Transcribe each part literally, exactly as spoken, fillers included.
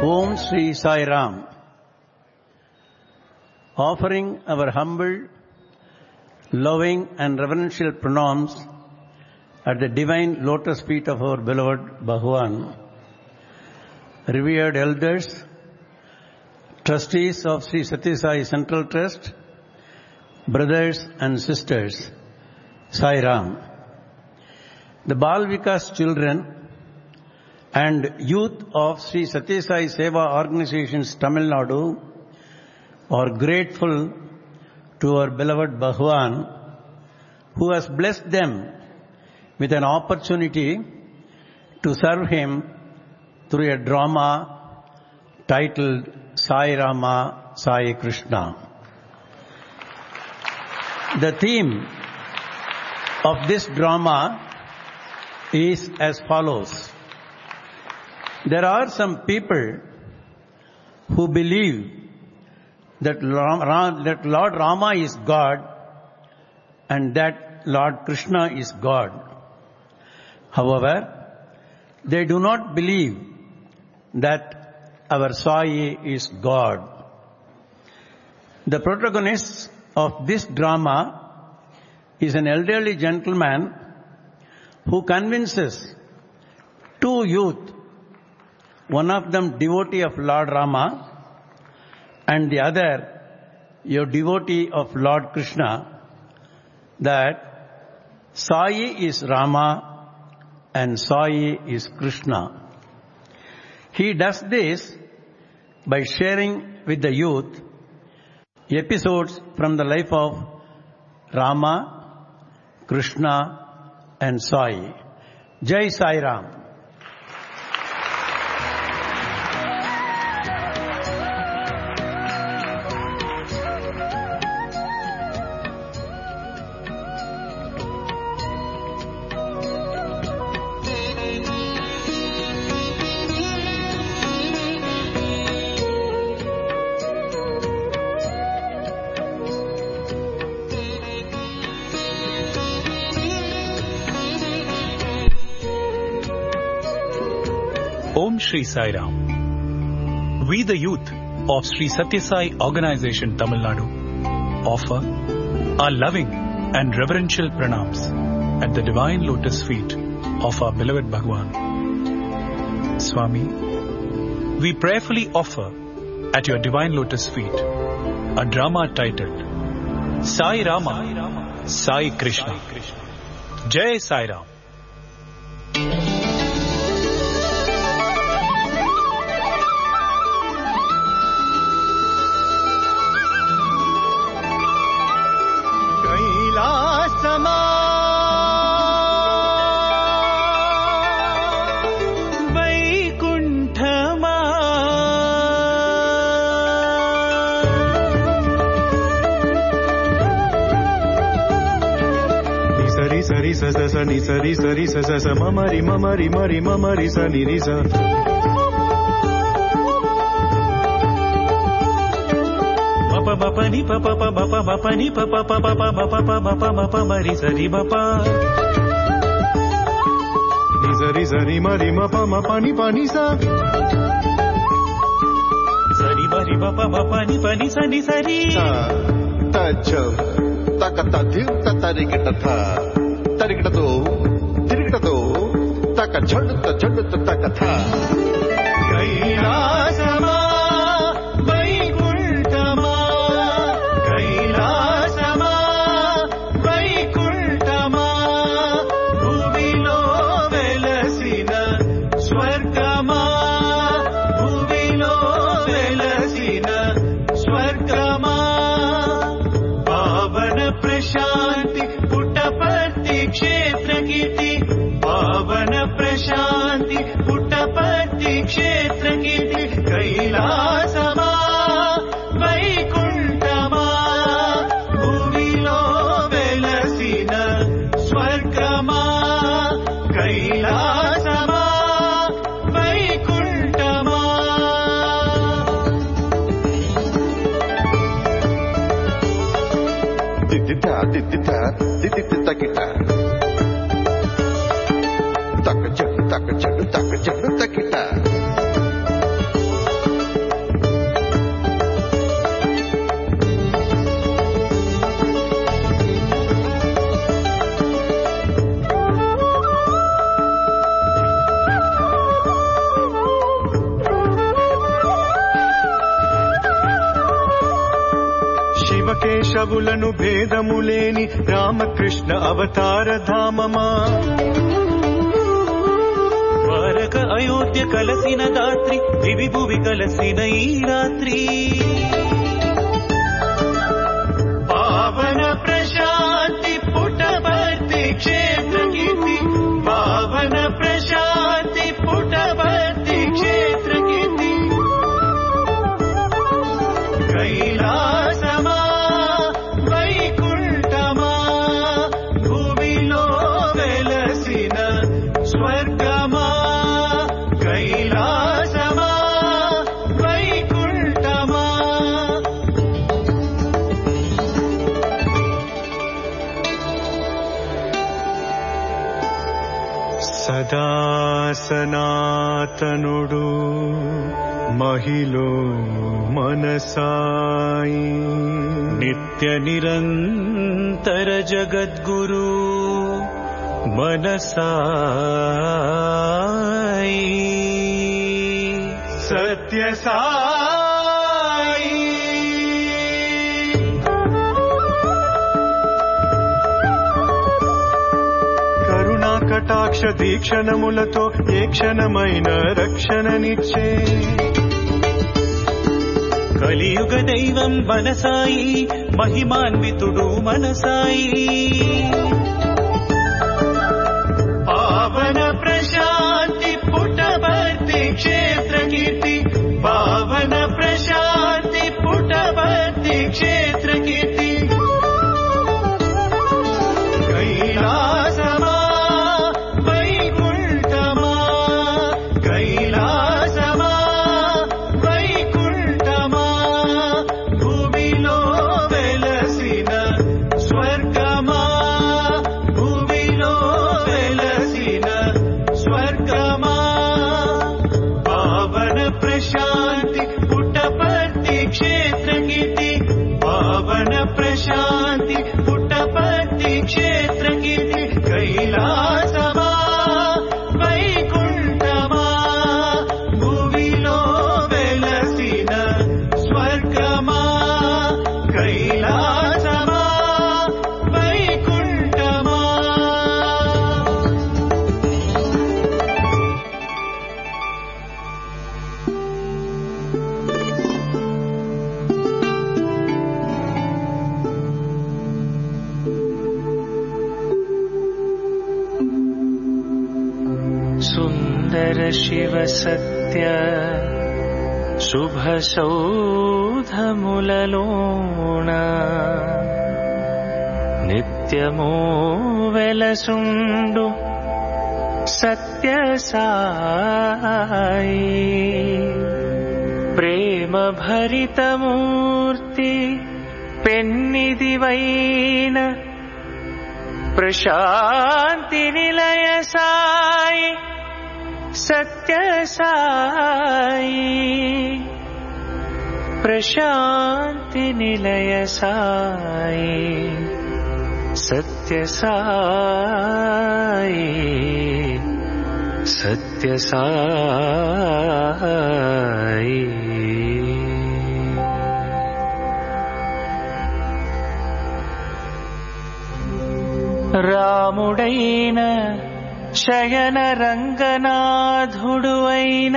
Om Sri Sai Ram. Offering our humble, loving and reverential pranams at the divine lotus feet of our beloved Bhagwan, revered elders, trustees of Sri Sathya Sai Central Trust, brothers and sisters, Sai Ram. The Bal Vikas children and youth of Sri Sathya Sai Seva Organizations Tamil Nadu are grateful to our beloved Bhagwan, who has blessed them with an opportunity to serve him through a drama titled Sai Rama, Sai Krishna. The theme of this drama is as follows. There are some people who believe that Lord Rama is God and that Lord Krishna is God. However, they do not believe that our Sai is God. The protagonist of this drama is an elderly gentleman who convinces two youth, one of them devotee of Lord Rama and the other a devotee of Lord Krishna, that Sai is Rama and Sai is Krishna. He does this by sharing with the youth episodes from the life of Rama, Krishna and Sai. Jai Sai Ram. Om Sri Sai Ram. We the youth of Sri Sathya Sai Organization Tamil Nadu offer our loving and reverential pranams at the divine lotus feet of our beloved Bhagwan. Swami, we prayerfully offer at your divine lotus feet a drama titled Sai Rama, Sai Krishna. Jai Sai Ram. Sari sa sa sa ni sari sari sa sa sa mama ri mama ri mari mama ri sa ni ri sa. Papa papa ni papa papa papa ni papa papa papa papa papa papa ri sari papa. Ni sari sari mari mapa mapa ni pa ni sa. Sari mari papa papa ni pa ni sa ni sari. Ta cham ta ka ta dil ta tari ke ta tha. Tarikatato, Tirikatato, Taka Chadutta Chadutta Takatha. Kailasama, Vaikultama, Kailasama, Vaikultama, Bhuvilo Velasina, Swargama, Bhuvilo Velasina, Swargama, Pavana Prashanti, Kshetra Kirti, Pavana Prashanti, Puttapati Kshetra Kirti, Kailasama, Vaikultama, Bhuvilo Velasina, Swargama, Kailasama, Vaikultama. Didita, didita, didita kita. Taka chadu, taka chadu, taka chadu, takita. కవులను భేదములేని Ramakrishna అవతార ధామమా. ద్వారక అయోధ్య కలసిన దాత్రి, దివి భువి కలసిన ఈ రాత్రి. పావన ప్రశాంతి పుట్టపర్తి క్షేత్ర కీర్తి, పావన ప్రశాంతి పుట్టపర్తి క్షేత్ర కీర్తి. కైలాసమా వైకుంఠమా భూమిలో వెలసిన స్వర్గమా. కైలాసమా వైకుంఠమా. సదా సనాతనుడు మహిలో మనసాయి, నిత్య నిరంతర జగద్గురు మనసాయి. సత్య సాయి. కరుణా కటాక్ష దీక్షణములతో ఏ క్షణమైన రక్షణనిచ్చే కలియుగ దైవం మనసాయి, మహిమాన్వితుడు మనసాయి. పావన ప్రశాంతి పుట్టపర్తి క్షేత్ర కీర్తి, పావన ప్రశాంతి పుట్టపర్తి క్షేత్ర కీర్తి. కైలాసమా వైకుంఠమా, కైలాసమా వైకుంఠమా భూమిలో వెలసిన స్వర్గమా, భూమిలో వెలసిన స్వర్గమా. పావన ప్రశాంతి పుట్టపర్తి క్షేత్ర కీర్తి, పావన ప్రశాంతి పుట్టపర్తి క్షేత్ర కీర్తి. కైలాసమా వైకుంఠమా భూమిలో వెలసిన స్వర్గమా, కైలాసమా వైకుంఠమా. సుందర శివ సత్య శుభ సౌధములలోన నిత్యమో వెలసుండు సత్య సాయి. ప్రేమ భరితమూర్తి పెన్నిదివైన ప్రశాంతి నిలయ సాయి, సత్య సాయి. ప్రశాంతి నిలయ సాయి, సత్య సాయి, సత్య సాయి. రాముడైన శయన రంగనాథుడు అయిన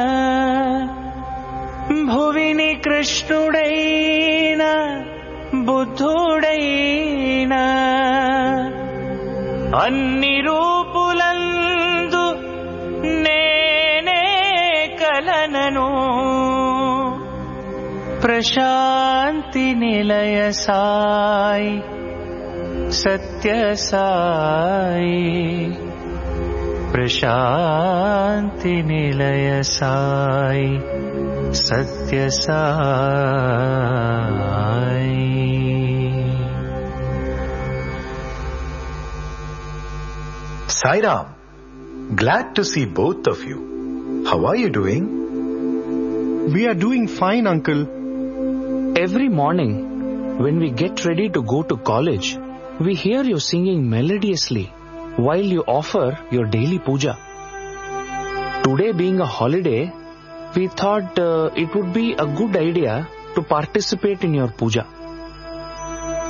భువిని కృష్ణుడైన బుద్ధుడైన అన్ని రూపులందు నేనే కలనను ప్రశాంతి నిలయ సాయి, సత్య సాయి. ప్రశాంతి నిలయ సాయి, సత్య Sai. Sai Ram, glad to see both of you. How are you doing? We are doing fine, uncle. Every morning, when we get ready to go to college, we hear you singing melodiously while you offer your daily puja. Today being a holiday, we thought uh, it would be a good idea to participate in your puja.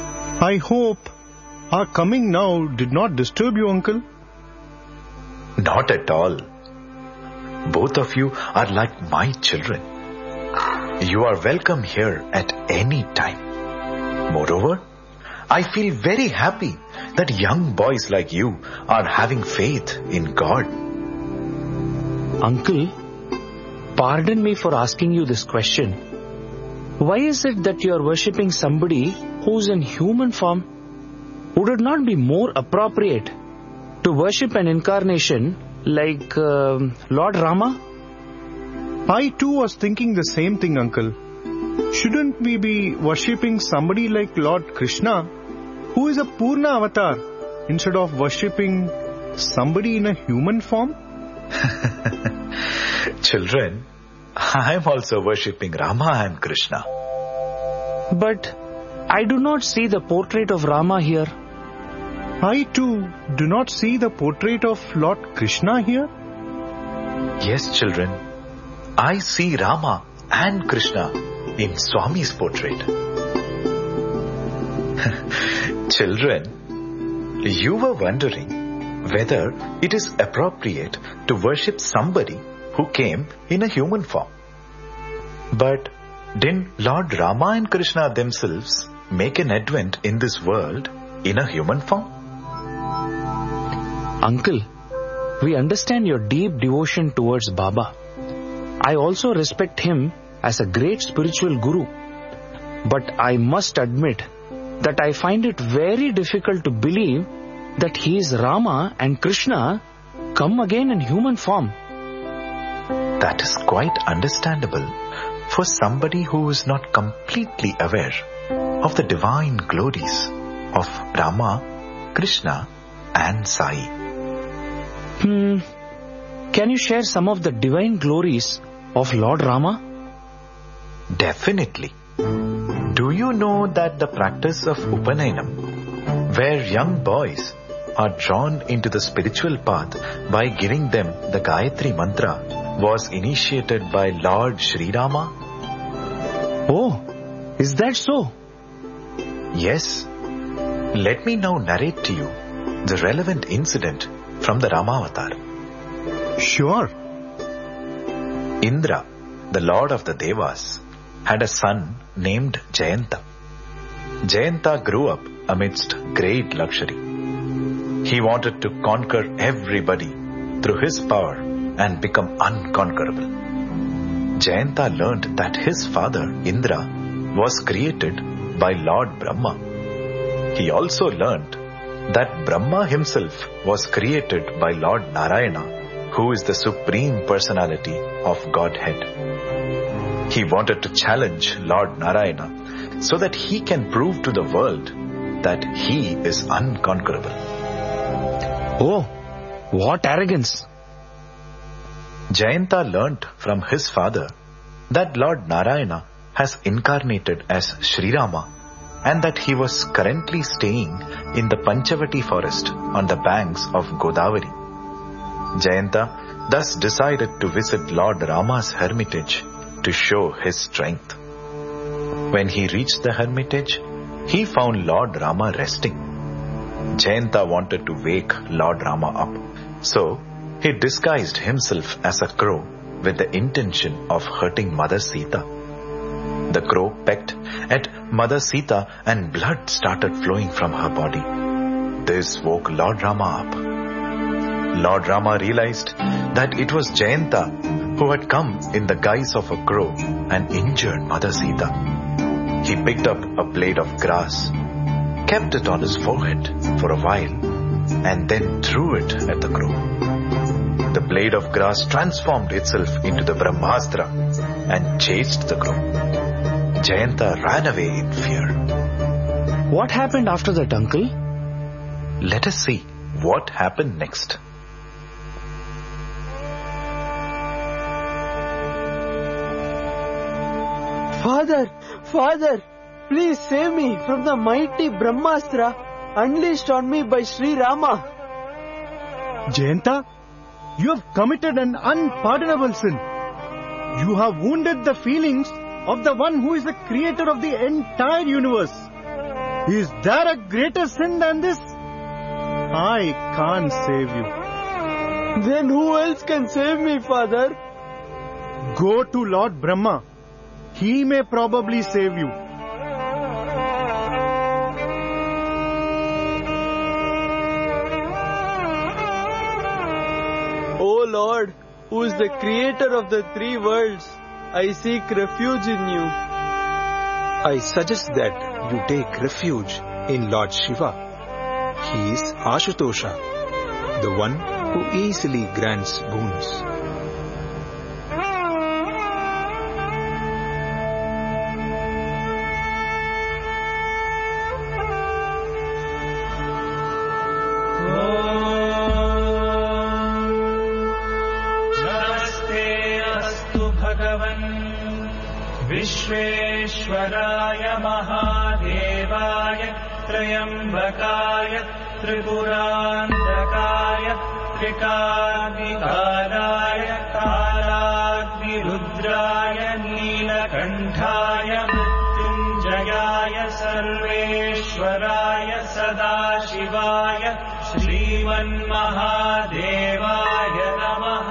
I hope our coming now did not disturb you, uncle. Not at all. Both of you are like my children. You are welcome here at any time. Moreover, I feel very happy that young boys like you are having faith in God. Uncle, pardon me for asking you this question. Why is it that you are worshipping somebody who's in human form? Would it not be more appropriate to worship an incarnation like uh, Lord Rama? I too was thinking the same thing, uncle. Shouldn't we be worshipping somebody like Lord Krishna, who is a Purna avatar, instead of worshipping somebody in a human form? Children, I am also worshipping Rama and Krishna. But I do not see the portrait of Rama here. I too do not see the portrait of Lord Krishna here. Yes, children, I see Rama and Krishna in Swami's portrait. Children, you were wondering whether it is appropriate to worship somebody who came in a human form. But didn't Lord Rama and Krishna themselves make an advent in this world in a human form? Uncle, we understand your deep devotion towards Baba. I also respect him as a great spiritual guru. But I must admit that I find it very difficult to believe that he is Rama and Krishna come again in human form. That is quite understandable for somebody who is not completely aware of the divine glories of Rama, Krishna and Sai. Hmm. Can you share some of the divine glories of Lord Rama? Definitely. Do you know that the practice of Upanayana, where young boys are drawn into the spiritual path by giving them the Gayatri Mantra, was initiated by Lord Sri Rama? Oh, is that so? Yes. Let me now narrate to you the relevant incident from the Ramavatar. Sure. Indra, the lord of the Devas, had a son named Jayanta. Jayanta grew up amidst great luxury. He wanted to conquer everybody through his power and become unconquerable. Jayanta learned that his father, Indra, was created by Lord Brahma. He also learned that Brahma himself was created by Lord Narayana, who is the supreme personality of Godhead. He wanted to challenge Lord Narayana so that he can prove to the world that he is unconquerable. Oh, what arrogance! Jayanta learnt from his father that Lord Narayana has incarnated as Sri Rama and that he was currently staying in the Panchavati forest on the banks of Godavari. Jayanta thus decided to visit Lord Rama's hermitage to show his strength. When he reached the hermitage, he found Lord Rama resting. Jayanta wanted to wake Lord Rama up, so he disguised himself as a crow with the intention of hurting Mother Sita. The crow pecked at Mother Sita and blood started flowing from her body. This woke Lord Rama up. Lord Rama realized that it was Jayanta who had come in the guise of a crow and injured Mother Sita. He picked up a blade of grass, kept it on his forehead for a while, and then threw it at the crow. The blade of grass transformed itself into the Brahmastra and chased the crow. Jayanta ran away in fear. What happened after that, uncle? Let us see what happened next. Father, Father, please save me from the mighty Brahmastra unleashed on me by Sri Rama. Jayanta, you have committed an unpardonable sin. You have wounded the feelings of the one who is the creator of the entire universe. Is there a greater sin than this? I can't save you. Then who else can save me, Father? Go to Lord Brahma. He may probably save you. O Lord, who is the creator of the three worlds, I seek refuge in you. I suggest that you take refuge in Lord Shiva. He is Ashutosha, the one who easily grants boons. Visvesvaraya महादेवाय त्र्यम्बकाय त्रिपुरान्तकाय त्रिकाग्निकालाय कालाग्निरुद्राय नीलकण्ठाय मृत्युञ्जयाय सर्वेश्वराय सदाशिवाय श्रीमन्महादेवाय नमः.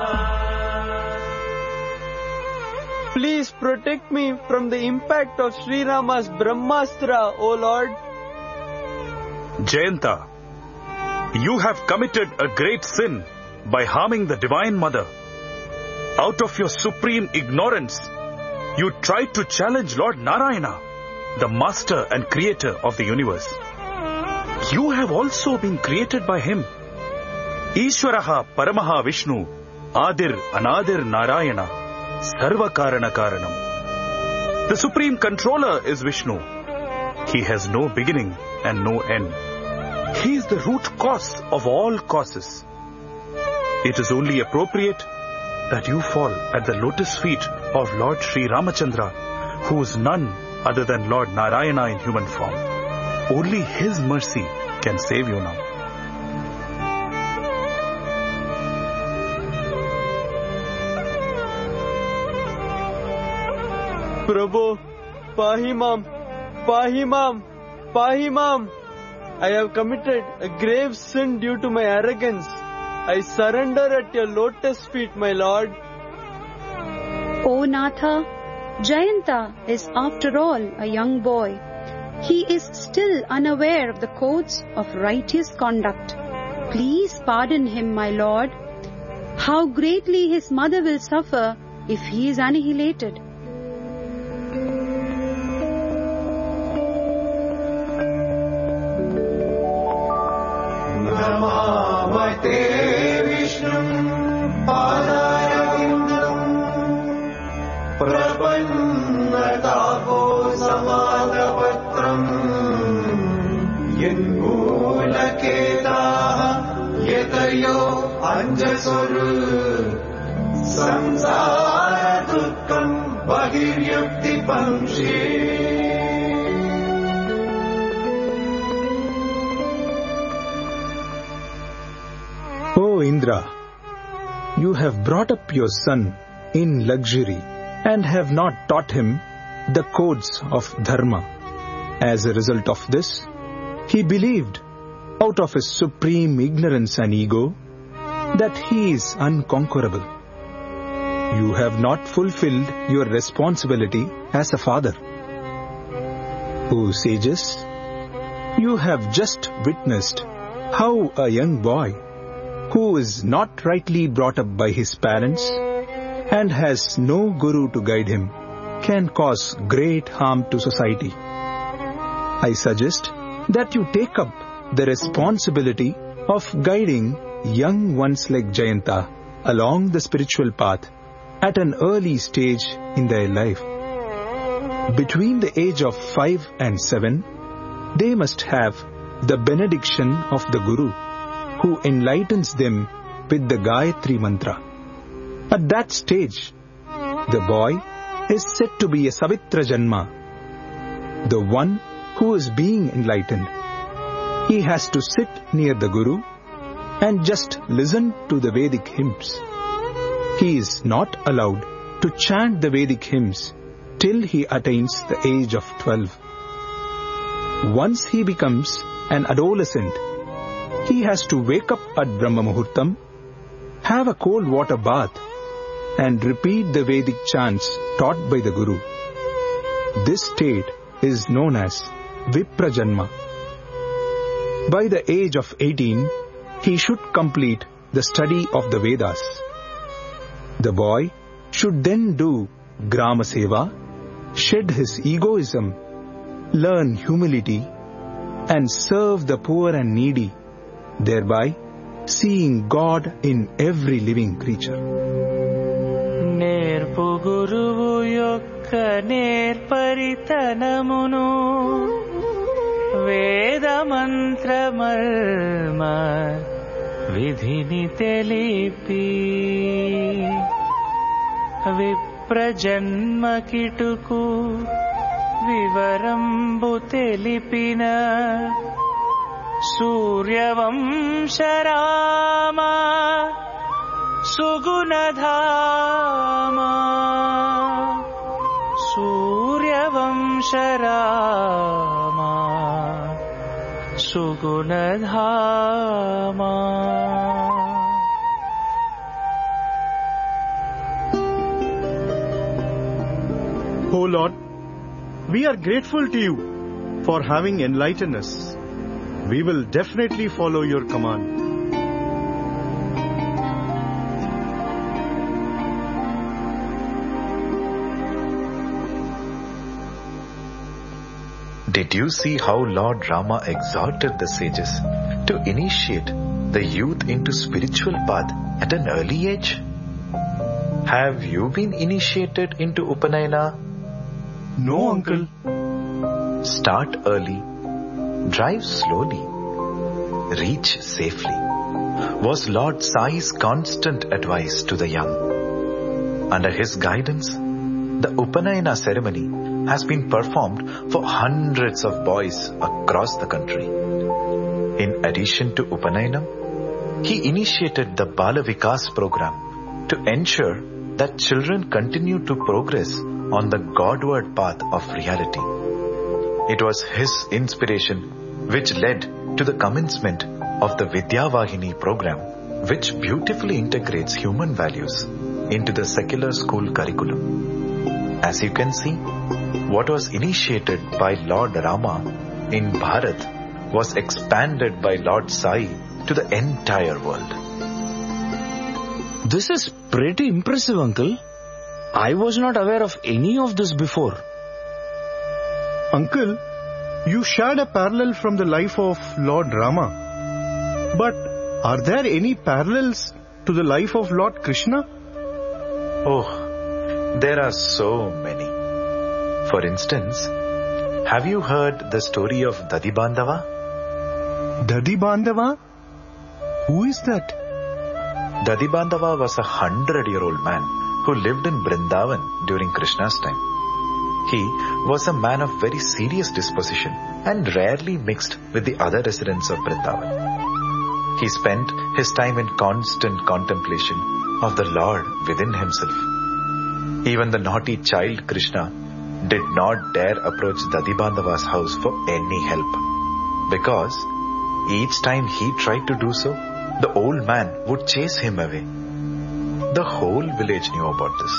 Please protect me from the impact of Sri Rama's Brahmastra, O Lord. Jayanta, you have committed a great sin by harming the Divine Mother. Out of your supreme ignorance, you tried to challenge Lord Narayana, the master and creator of the universe. You have also been created by him. Ishwaraha Paramaha Vishnu, Adir Anadir Narayana, Sarva Karana Karanam. The supreme controller is Vishnu. He has no beginning and no end. He is the root cause of all causes. It is only appropriate that you fall at the lotus feet of Lord Sri Ramachandra, who is none other than Lord Narayana in human form. Only his mercy can save you now. Prabhu, Pahimam, Pahimam, Pahimam. I have committed a grave sin due to my arrogance. I surrender at your lotus feet, my Lord. O Natha, Jayanta is after all a young boy. He is still unaware of the codes of righteous conduct. Please pardon him, my Lord. How greatly his mother will suffer if he is annihilated. Namamate Vishnum Padayavindam Prabannatapo Samadapatram Yenmulaketaha Yetayo Anjasuru Samsara Dukkam Bahiryukti Pamshi. O Indra, you have brought up your son in luxury and have not taught him the codes of dharma. As a result of this, he believed, out of his supreme ignorance and ego, that he is unconquerable. You have not fulfilled your responsibility as a father. O sages, you have just witnessed how a young boy who is not rightly brought up by his parents and has no guru to guide him can cause great harm to society. I suggest that you take up the responsibility of guiding young ones like Jayanta along the spiritual path at an early stage in their life. Between the age of five and seven, they must have the benediction of the Guru, who enlightens them with the Gayatri Mantra. At that stage, the boy is said to be a Savitra Janma, the one who is being enlightened. He has to sit near the Guru and just listen to the Vedic hymns. He is not allowed to chant the Vedic hymns till he attains the age of twelve. Once he becomes an adolescent, he has to wake up at Brahma Muhurtam, have a cold water bath, and repeat the Vedic chants taught by the Guru. This state is known as Viprajanma. By the age of eighteen, he should complete the study of the Vedas. The boy should then do Grama Seva, shed his egoism, learn humility, and serve the poor and needy, thereby seeing God in every living creature. నేర్పు గురువు యొక్క నేర్పరితనమును వేద మంత్రమర్మ విధిని తెలిపి విప్రజన్మ కిటుకు వివరంబు తెలిపిన సూర్యవంశరామ సుగుణధామా సూర్యవంశరామా సుగుణధామా. O Lord, we are grateful to you for having enlightened us. We will definitely follow your command. Did you see how Lord Rama exhorted the sages to initiate the youth into spiritual path at an early age? Have you been initiated into Upanayana? No, uncle. Start early, drive slowly, reach safely, was Lord Sai's constant advice to the young. Under his guidance, the Upanayana ceremony has been performed for hundreds of boys across the country. In addition to Upanayana, he initiated the Bala Vikas program to ensure that children continue to progress on the Godward path of reality. It was his inspiration which led to the commencement of the Vidyavahini program, which beautifully integrates human values into the secular school curriculum. As you can see, what was initiated by Lord Rama in Bharat was expanded by Lord Sai to the entire world. This is pretty impressive, uncle. I was not aware of any of this before. Uncle, you shared a parallel from the life of Lord Rama. But are there any parallels to the life of Lord Krishna? Oh, there are so many. For instance, have you heard the story of Dadi Bandava? Dadi Bandava? Who is that? Dadi Bandava was a hundred-year-old man who lived in Vrindavan during Krishna's time. He was a man of very serious disposition and rarely mixed with the other residents of Vrindavan. He spent his time in constant contemplation of the Lord within himself. Even the naughty child Krishna did not dare approach Dadi Bandava's house for any help, because each time he tried to do so, the old man would chase him away. The whole village knew about this.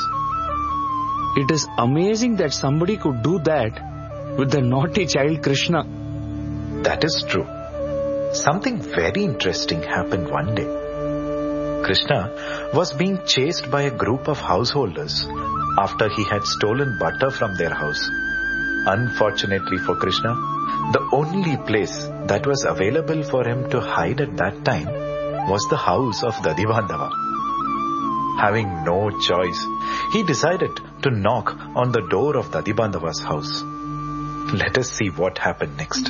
It is amazing that somebody could do that with the naughty child Krishna. That is true. Something very interesting happened one day. Krishna was being chased by a group of householders after he had stolen butter from their house. Unfortunately for Krishna, the only place that was available for him to hide at that time was the house of Dadi Bandava. Having no choice, he decided to knock on the door of Dadi Bandava's house. Let us see what happened next.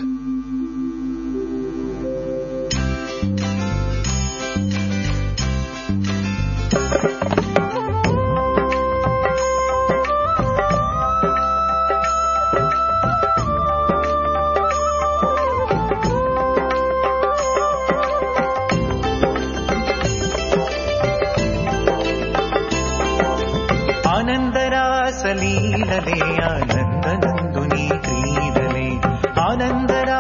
ఆనందరాసలీలలే ఆనందనందుని క్రీడలే ఆనందర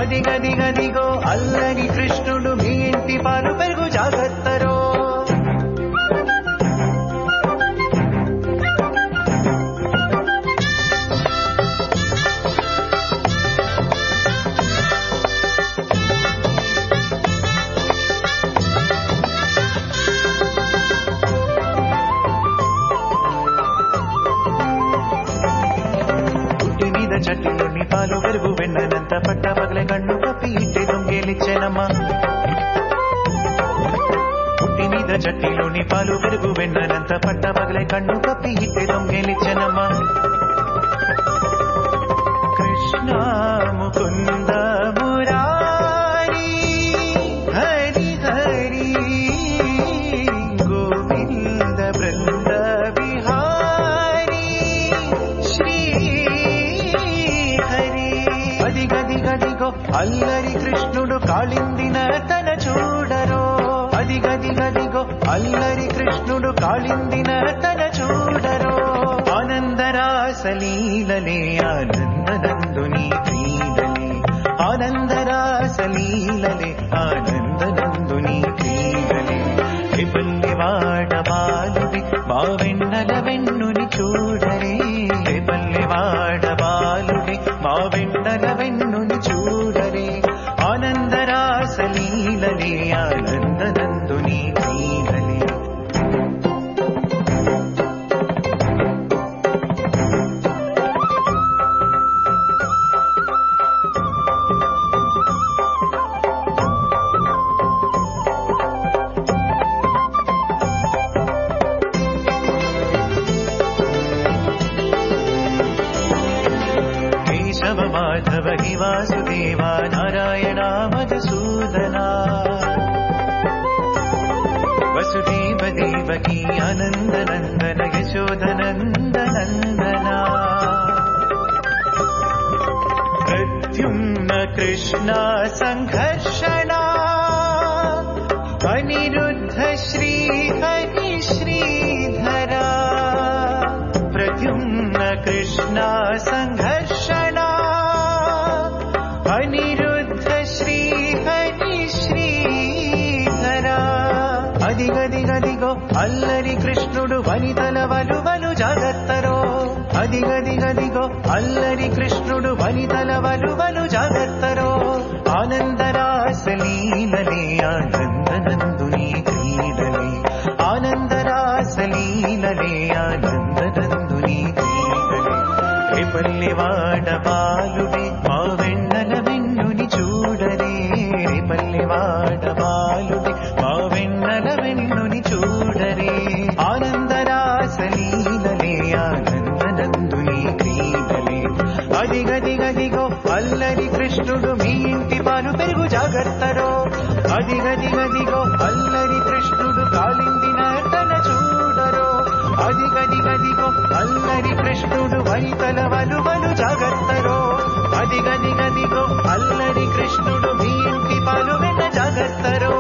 అదిగదిగదిగో అల్లరి కృష్ణుడు మీ ఇంటి పాలు పెరుగు జాగ్రత్తరో. చట్టిలోని పాలు పెరుగు వెన్ననంత పట్ట పగలే కన్ను కప్పి ఇంటి దొంగేలిచ్చెనమ్మా. పుట్టి మీద చట్టిలోని పాలు పెరుగు వెన్ననంత పట్ట పగలే కన్ను కప్పి ఇంటి దొంగేలిచ్చెనమ్మా. కృష్ణ ముకుంద మురారి హరి హరి గోవింద బృంద విహారీ శ్రీ అదిగదిగదిగో అల్లరి కృష్ణుడు కాళిందిన తన చూడరో. అదిగదిగదిగో అల్లరి కృష్ణుడు కాళిందిన తన చూడరో. ఆనందరాసలీలలే ఆనందనందుని క్రీడలే. ఆనందరాసలీలలే ఆనందనందుని క్రీడలే. విపల్లి వాడ బాలుడి మా వెన్నెల వెన్నుని చూడరే. విపల్లి వాడ బాలుడి మా వెన్నెల వెన్నుని చూడరే. ఆనందరాసలీలలే ఆనందనందుని క్రీడలే. మాధవ హి వాసుదేవ నారాయణ మధుసూదనా. వసుదేవ దేవకీ ఆనంద నందన యశోదనంద నందనా. ప్రద్యుమ్న కృష్ణ సంఘర్షణ అనిరుద్ధ శ్రీ హరి శ్రీధరా. ప్రద్యుమ్న కృష్ణ సంఘర్షణ అనిరుద్ధ శ్రీ హరి శ్రీధరా. అదిగదిగదిగో అల్లరి కృష్ణుడు వనితల వలువలు జాగ్రత్తరో. అదిగదిగదిగో అల్లరి కృష్ణుడు వనితల వలువలు జాగ్రత్తరో. ఆనందరాసలీలలే ఆనందనందుని క్రీడలే. ఆనందరాసలీలలే ఆనందనందుని క్రీడలే. రేపల్లి వాడ బాలుడే మా వెన్నెల వెన్నుని చూడరే. రేపల్లి వాడ బాలుడే మా వెన్నెల వెన్నుని చూడరే. ఆనందరాసలీలలే ఆనందనందుని క్రీడలే. అదిగదిగదిగో అల్లరి కృష్ణుడు మీ ఇంటి పాలు పెరుగు జాగ్రత్తరో. అదిగదిగదిగో అల్లరి కృష్ణుడు కాలిందిన తన చూడరో. అదిగదిగదిగో అల్లరి కృష్ణుడు వనితల వలువలు జాగ్రత్తరో. అదిగదిగదిగో అల్లరి కృష్ణుడు మీ ఇంటి పాలు వెన్న జాగ్రత్తరో.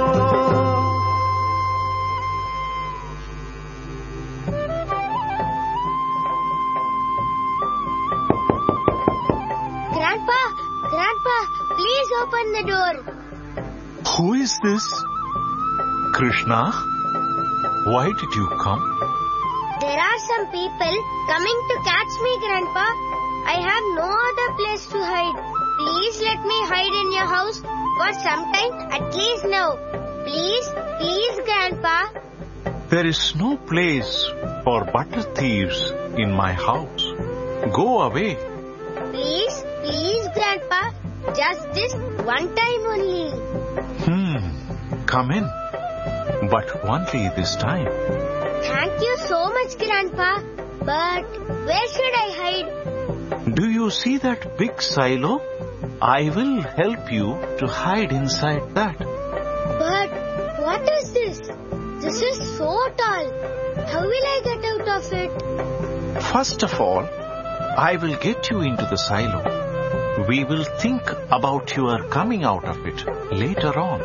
Grandpa, Grandpa, please open the door. Who is this? Krishna? Why did you come? There are some people coming to catch me, Grandpa. I have no other place to hide. Please let me hide in your house for some time, at least now. Please, please, Grandpa. There is no place for butter thieves in my house. Go away. Please, please, Grandpa. Just this one time only. Hmm. Come in. But only this time. Thank you so much, Grandpa. But where should I hide? Do you see that big silo? I will help you to hide inside that. But what is this? This is so tall. How will I get out of it? First of all, I will get you into the silo. We will think about your coming out of it later on.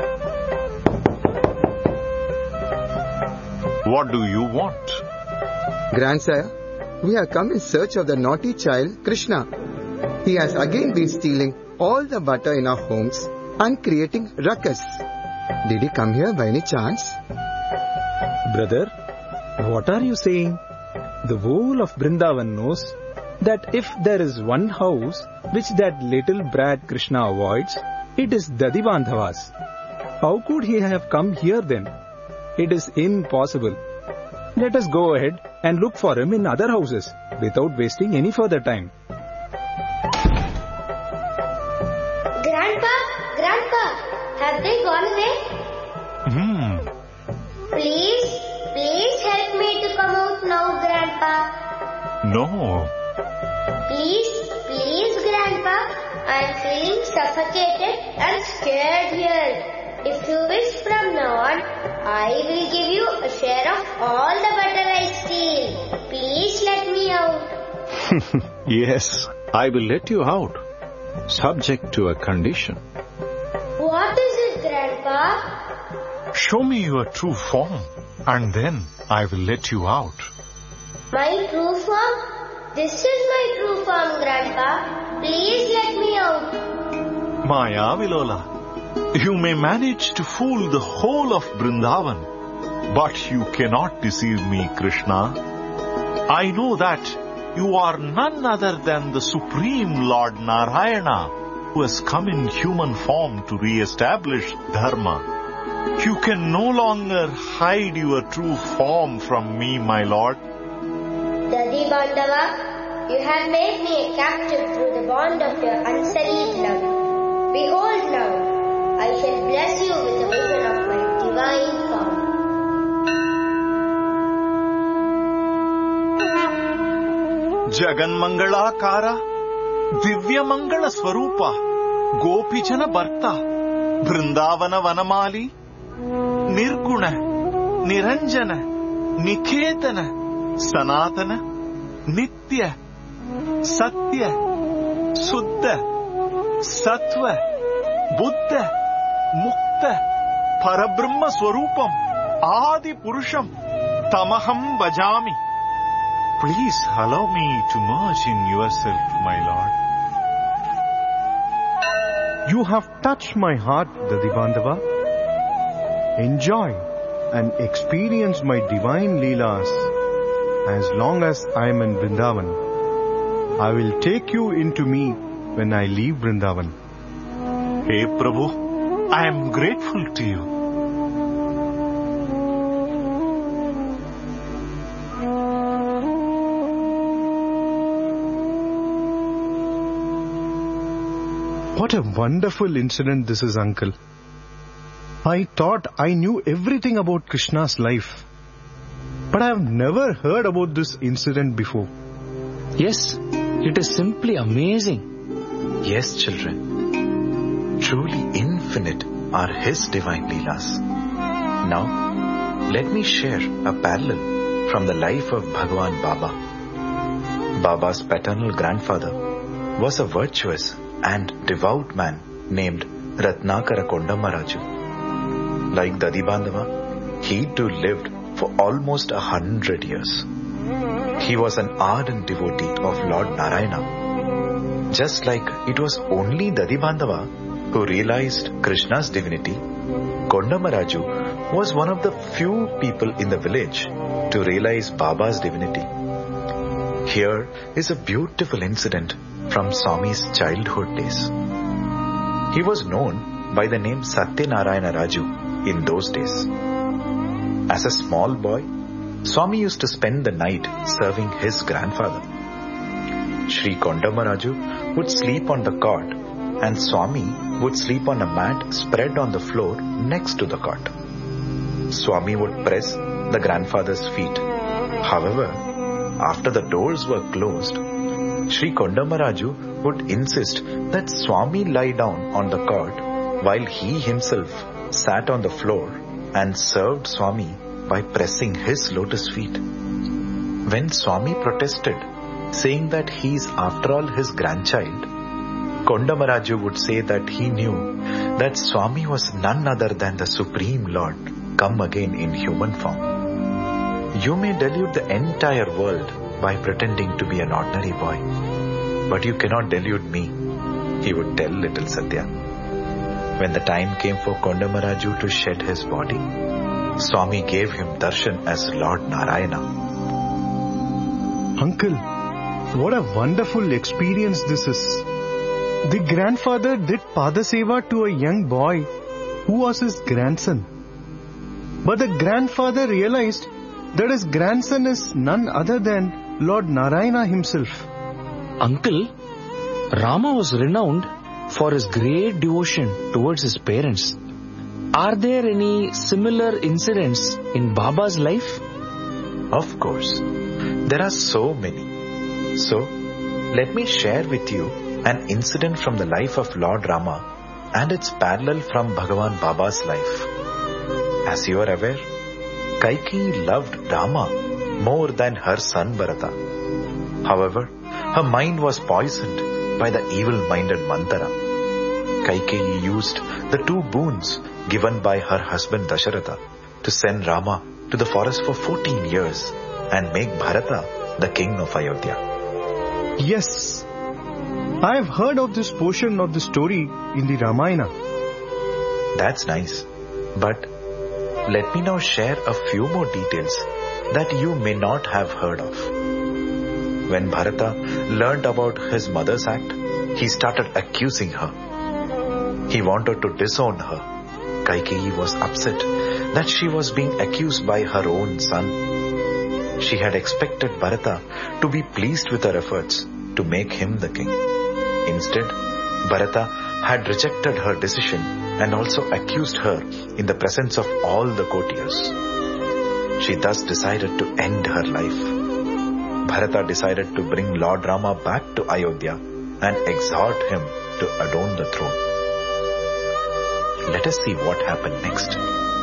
What do you want? Grandsire, we have come in search of the naughty child, Krishna. He has again been stealing all the butter in our homes and creating ruckus. Did he come here by any chance? Brother, what are you saying? The whole of Vrindavan knows that if there is one house which that little brat Krishna avoids, it is Dadibandhava's. How could he have come here then? It is impossible. Let us go ahead and look for him in other houses without wasting any further time. Grandpa, Grandpa, have they gone away? Hmm. Please, please help me to come out now, Grandpa. No. Please, please, Grandpa. I am feeling suffocated and scared here. If you wish from now on, I will give you a share of all the butter I steal. Please let me out. Yes, I will let you out, subject to a condition. What is it, Grandpa? Show me your true form, and then I will let you out. My true form? This is my true form, Grandpa. Please let me out. Maya Vilola. You may manage to fool the whole of Vrindavan, but you cannot deceive me, Krishna. I know that you are none other than the Supreme Lord Narayana, who has come in human form to re-establish Dharma. You can no longer hide your true form from me, my Lord. Dadibandhava, you have made me a captive through the bond of your unsullied love. Behold now, I shall bless you with the vision of my divine form. Jagan Mangalakara, Divya Mangala Swarupa, Gopijana Bharta, Vrindavana Vanamali, Nirguna, Niranjana, Niketana, Sanatana, Nitya, Satya, Suddha, Sattva, Buddha, Mukta, Parabrahma Swarupam, Adi Purusham, Tamaham Bhajami. Please allow me to merge in yourself, my Lord. You have touched my heart, Dadibandhava. Enjoy and experience my divine Leelas. As long as I am in Vrindavan, I will take you into me when I leave Vrindavan. Hey Prabhu, I am grateful to you. What a wonderful incident this is, Uncle. I thought I knew everything about Krishna's life, but I have never heard about this incident before. Yes, it is simply amazing. Yes, children. Truly infinite are His divine Leelas. Now, let me share a parallel from the life of Bhagwan Baba. Baba's paternal grandfather was a virtuous and devout man named Ratnakara Kondamaraju. Like Dadibandhava, he too lived for almost a hundred years. He was an ardent devotee of Lord Narayana. Just like it was only Dadibandhava who realized Krishna's divinity, Kondamaraju was one of the few people in the village to realize Baba's divinity. Here is a beautiful incident from Swami's childhood days. He was known by the name Satyanarayana Raju in those days. As a small boy, Swami used to spend the night serving his grandfather. Shri Kondamaraju would sleep on the cot and Swami would sleep on a mat spread on the floor next to the cot. Swami would press the grandfather's feet. However, after the doors were closed, Shri Kondamaraju would insist that Swami lie down on the cot while he himself sat on the floor and served Swami by pressing his lotus feet. When Swami protested, saying that he is after all his grandchild, Kondamaraju would say that he knew that Swami was none other than the Supreme Lord come again in human form. You may delude the entire world by pretending to be an ordinary boy, but you cannot delude me. he would tell little Satya. When the time came for Kondamaraju to shed his body, Swami gave him darshan as Lord Narayana. Uncle, what a wonderful experience this is. The grandfather did Padaseva to a young boy who was his grandson. But the grandfather realized that his grandson is none other than Lord Narayana himself. Uncle, Rama was renowned for his great devotion towards his parents. Are there any similar incidents in Baba's life? Of course. There are so many. So, let me share with you an incident from the life of Lord Rama and its parallel from Bhagavan Baba's life. As you are aware, Kaikeyi loved Rama more than her son Bharata. However, her mind was poisoned by the evil-minded Mantara. Kaikeyi used the two boons given by her husband Dasharatha to send Rama to the forest for fourteen years and make Bharata the king of Ayodhya. Yes, I have heard of this portion of the story in the Ramayana. That's nice. But let me now share a few more details that you may not have heard of. When Bharata learned about his mother's act, he started accusing her. He wanted to disown her. Kaikeyi was upset that she was being accused by her own son. She had expected Bharata to be pleased with her efforts to make him the king. Instead, Bharata had rejected her decision and also accused her in the presence of all the courtiers. She thus decided to end her life. Bharata decided to bring Lord Rama back to Ayodhya and exhort him to adorn the throne. Let us see what happened next.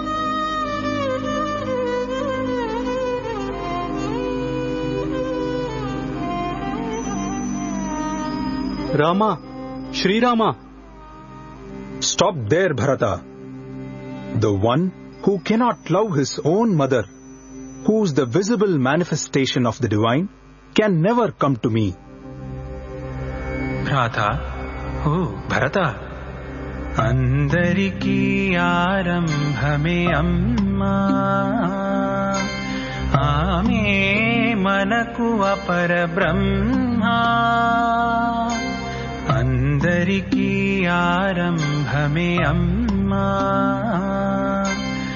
Rama, Shri Rama. Stop there, Bharata. The one who cannot love his own mother, who is the visible manifestation of the divine, can never come to me. Bharata, oh, Bharata. Andariki arambhame amma Ame manaku apara brahma Andariki arambhame amma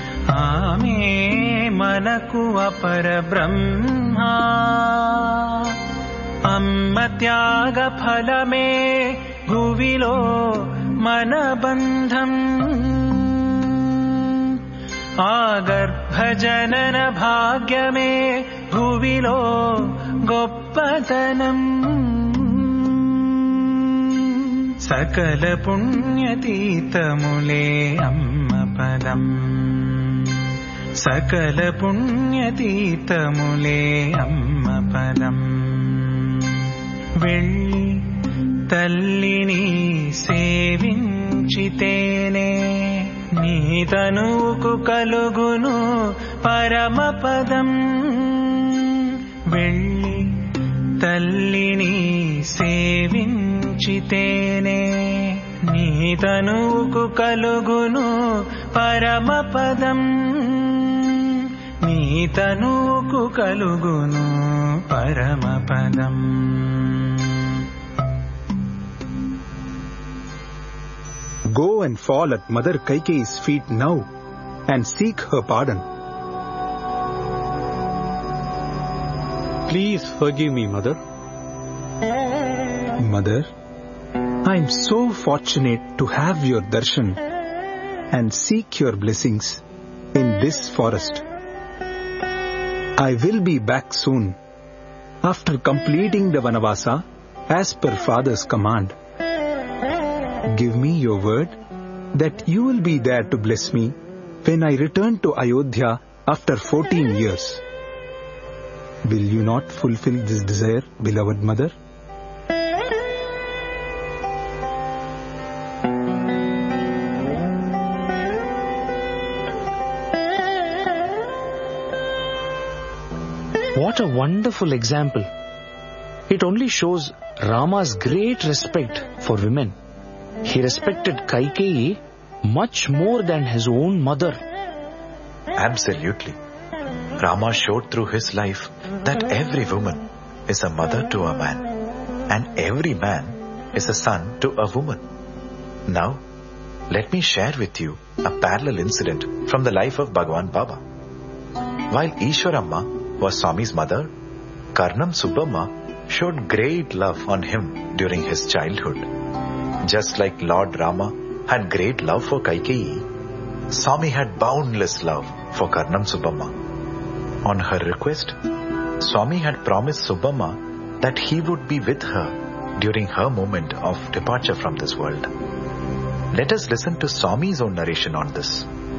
Ame manaku apara brahma Amma tyaga phalame bhuvilo मनबन्धम् आगर्भजनन भाग्यमे भुविलो गोप्पतनम् सकल पुण्यतीतमुले अम्मपदम् सकल पुण्यतीतमुले अम्मपदम् वेळ्ळि తల్లిని సేవించితేనే నీ తనువుకు కలుగును పరమపదం వెళ్ళి తల్లిని సేవించితేనే నీ తనువుకు కలుగును పరమపదం నీ తనువుకు కలుగును పరమపదం. Go and fall at Mother Kaikeyi's feet now and seek her pardon. Please forgive me, Mother. Mother, I am so fortunate to have your darshan and seek your blessings in this forest. I will be back soon after completing the Vanavasa as per Father's command. Give me your word that you will be there to bless me when I return to Ayodhya after fourteen years. Will you not fulfill this desire, beloved mother? What a wonderful example. It only shows Rama's great respect for women he respected Kaikeyi much more than his own mother. Absolutely. Rama showed through his life that every woman is a mother to a man, and every man is a son to a woman. Now, let me share with you a parallel incident from the life of Bhagwan Baba. While Ishwaramma was Swami's mother, Karnam Subbamma showed great love on him during his childhood. Just like Lord Rama had great love for Kaikeyi, Swami had boundless love for Karnam Subbamma. On her request, Swami had promised Subbamma that he would be with her during her moment of departure from this world. Let us listen to Swami's own narration on this.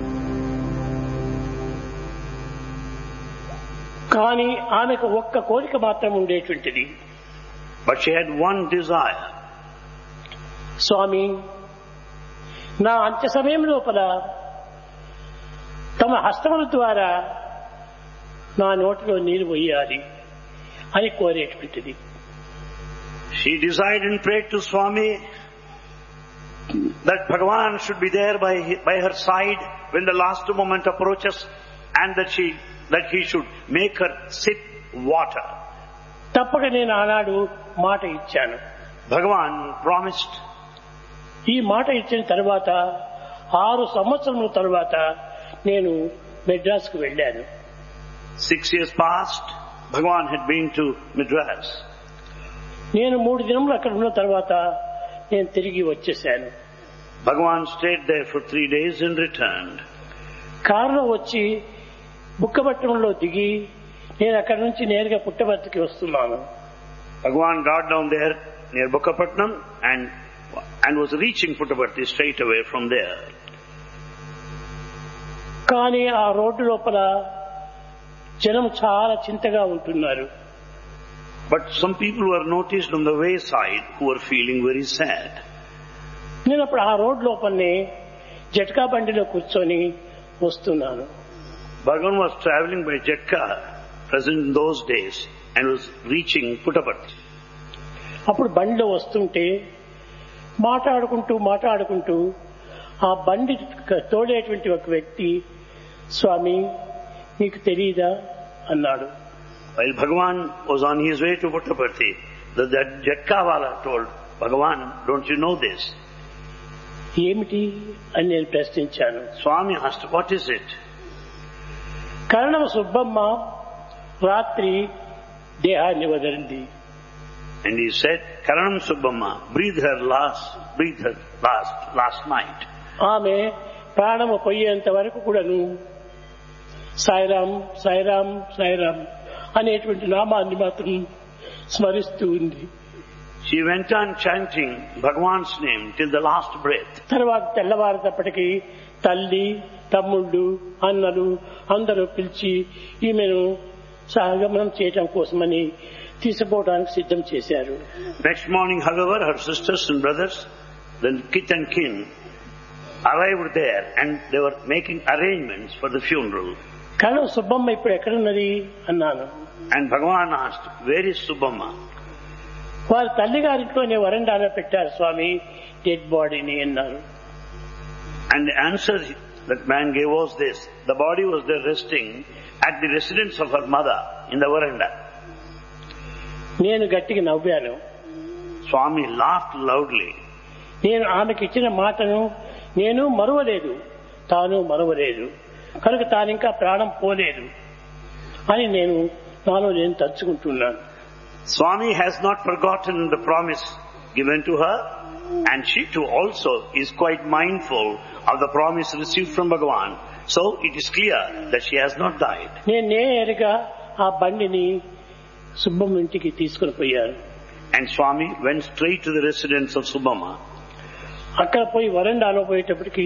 కానీ ఆమెకు ఒక్క కోరిక మాత్రం ఉండేటువంటిది. But she had one desire. స్వామి, నా అంత్య సమయం లోపల తమ హస్తముల ద్వారా నా నోటిలో నీరు పోయాలి అని కోరేటువంటిది. She desired and prayed to Swami that Bhagavan should be there by, by her side when the last moment approaches, and that she that he should make her sip water. తప్పక నేను ఆనాడు మాట ఇచ్చాను. Bhagavan promised. ఈ మాట ఇచ్చిన తర్వాత ఆరు సంవత్సరముల తర్వాత నేను మెడ్రాస్కు వెళ్ళాను. Six years passed. Bhagavan had been to Madras. నేను మూడు దినములు అక్కడ ఉన్న తర్వాత నేను తిరిగి వచ్చేసాను. Bhagavan stayed there for three days and returned. కారులో వచ్చి బుక్కపట్నంలో దిగి నేను అక్కడి నుంచి నేరుగా పుట్టపర్తికి వస్తున్నాను. Bhagavan got down there near Bukkapatnam and and was reaching Puttaparthi straight away from there. కానీ ఆ రోడ్డు లోపల జనం చాలా చింతగా ఉంటున్నారు. But some people were noticed on the wayside who were feeling very sad. నేను అప్పుడు ఆ రోడ్ లోపలనే జట్కా బండిలో కూర్చొని వస్తున్నాను. Bhagavan was travelling by Jatka, present in those days, and was reaching Puttaparthi. అప్పుడు బండిలో వస్తుంటే మాట్లాడుకుంటూ మాట్లాడుకుంటూ ఆ బండి తోడేటువంటి ఒక వ్యక్తి, స్వామి నీకు తెలీదా అన్నాడు. While Bhagavan was on his way to Puttaparthi, the, the Jatkawala told Bhagavan, don't you know this? ఏమిటి అని నేను ప్రశ్నించాను. Swami asked, what is it? కరణమ Subbamma రాత్రి దేహాన్ని వదిలింది. And he said, Karanam Subbamma breathed her last, breathed her last, last night. ఆమె ప్రాణము పోయేంత వరకు కూడాను సాయిరాం సాయిరాం సాయిరాం అనేటువంటి నామాన్ని మాత్రం స్మరిస్తూ ఉంది. She went on chanting Bhagavan's name till the last breath. తర్వాత తెల్లవారేటప్పటికి తల్లి, తమ్ముళ్ళు, అన్నలు అందరూ పిలిచి ఈమెను సహగమనం చేయటం కోసమని తీసుకుపోవడానికి సిద్ధం చేశారు. Next morning, however, her sisters and brothers, the kith and kin, arrived there and they were making arrangements for the funeral. కరణం సుబ్బమ్మ ఇప్పుడు ఎక్కడున్నది అన్నాను. And Bhagavan asked, where is Subbamma? వారి తల్లి గారింట్లోనే వరండాలో పెట్టారు స్వామి డెడ్ బాడీని అన్నారు. And the answer that man gave was this: the body was there resting at the residence of her mother in the veranda. నేను గట్టిగా నవ్వాను. Swami laughed loudly. నేను ఆమెకి ఇచ్చిన మాటను నేను మరువలేదు, తాను మరువలేదు, కనుక తాను ఇంకా ప్రాణం పోలేదు అని నేను నాలో నేను తలుచుకుంటున్నాను. Swami has not forgotten the promise given to her, and she too also is quite mindful of the promise received from Bhagavan. So it is clear that she has not died. నేను నేరుగా ఆ బండిని సుబ్బమ్మ ఇంటికి తీసుకుని పోయాను. And Swami went straight to the residence of Subbamma. అక్కడ పోయి వరండాలో పోయేటప్పటికి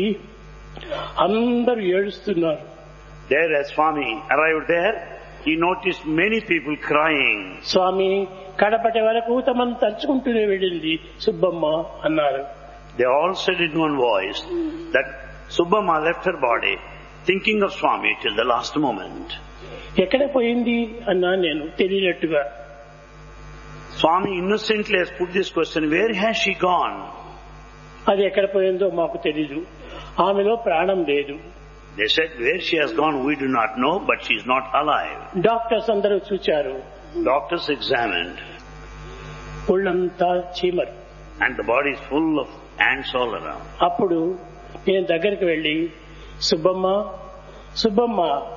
అందరూ ఏడుస్తున్నారు. There, as Swami arrived there, he noticed many people crying. స్వామి కడపటి వరకు తమను తలుచుకుంటూనే వెళ్ళింది సుబ్బమ్మ అన్నారు. They all said in one voice that Subbamma left her body thinking of Swami till the last moment. ఎక్కడ పోయింది అన్నా నేను తెలియనట్టుగా. Swami innocently has put this question, where has she gone? అది ఎక్కడ పోయిందో మాకు తెలీదు. ఆమెలో ప్రాణం లేదు. They said where she has gone we do not know, but she is not alive. Doctors అందరూ చూచారు. Doctors examined. ఒళ్ళంతా చీమరు. And the body is full of ants all around. అప్పుడు నేను దగ్గరికి వెళ్ళి సుబ్బమ్మ సుబ్బమ్మ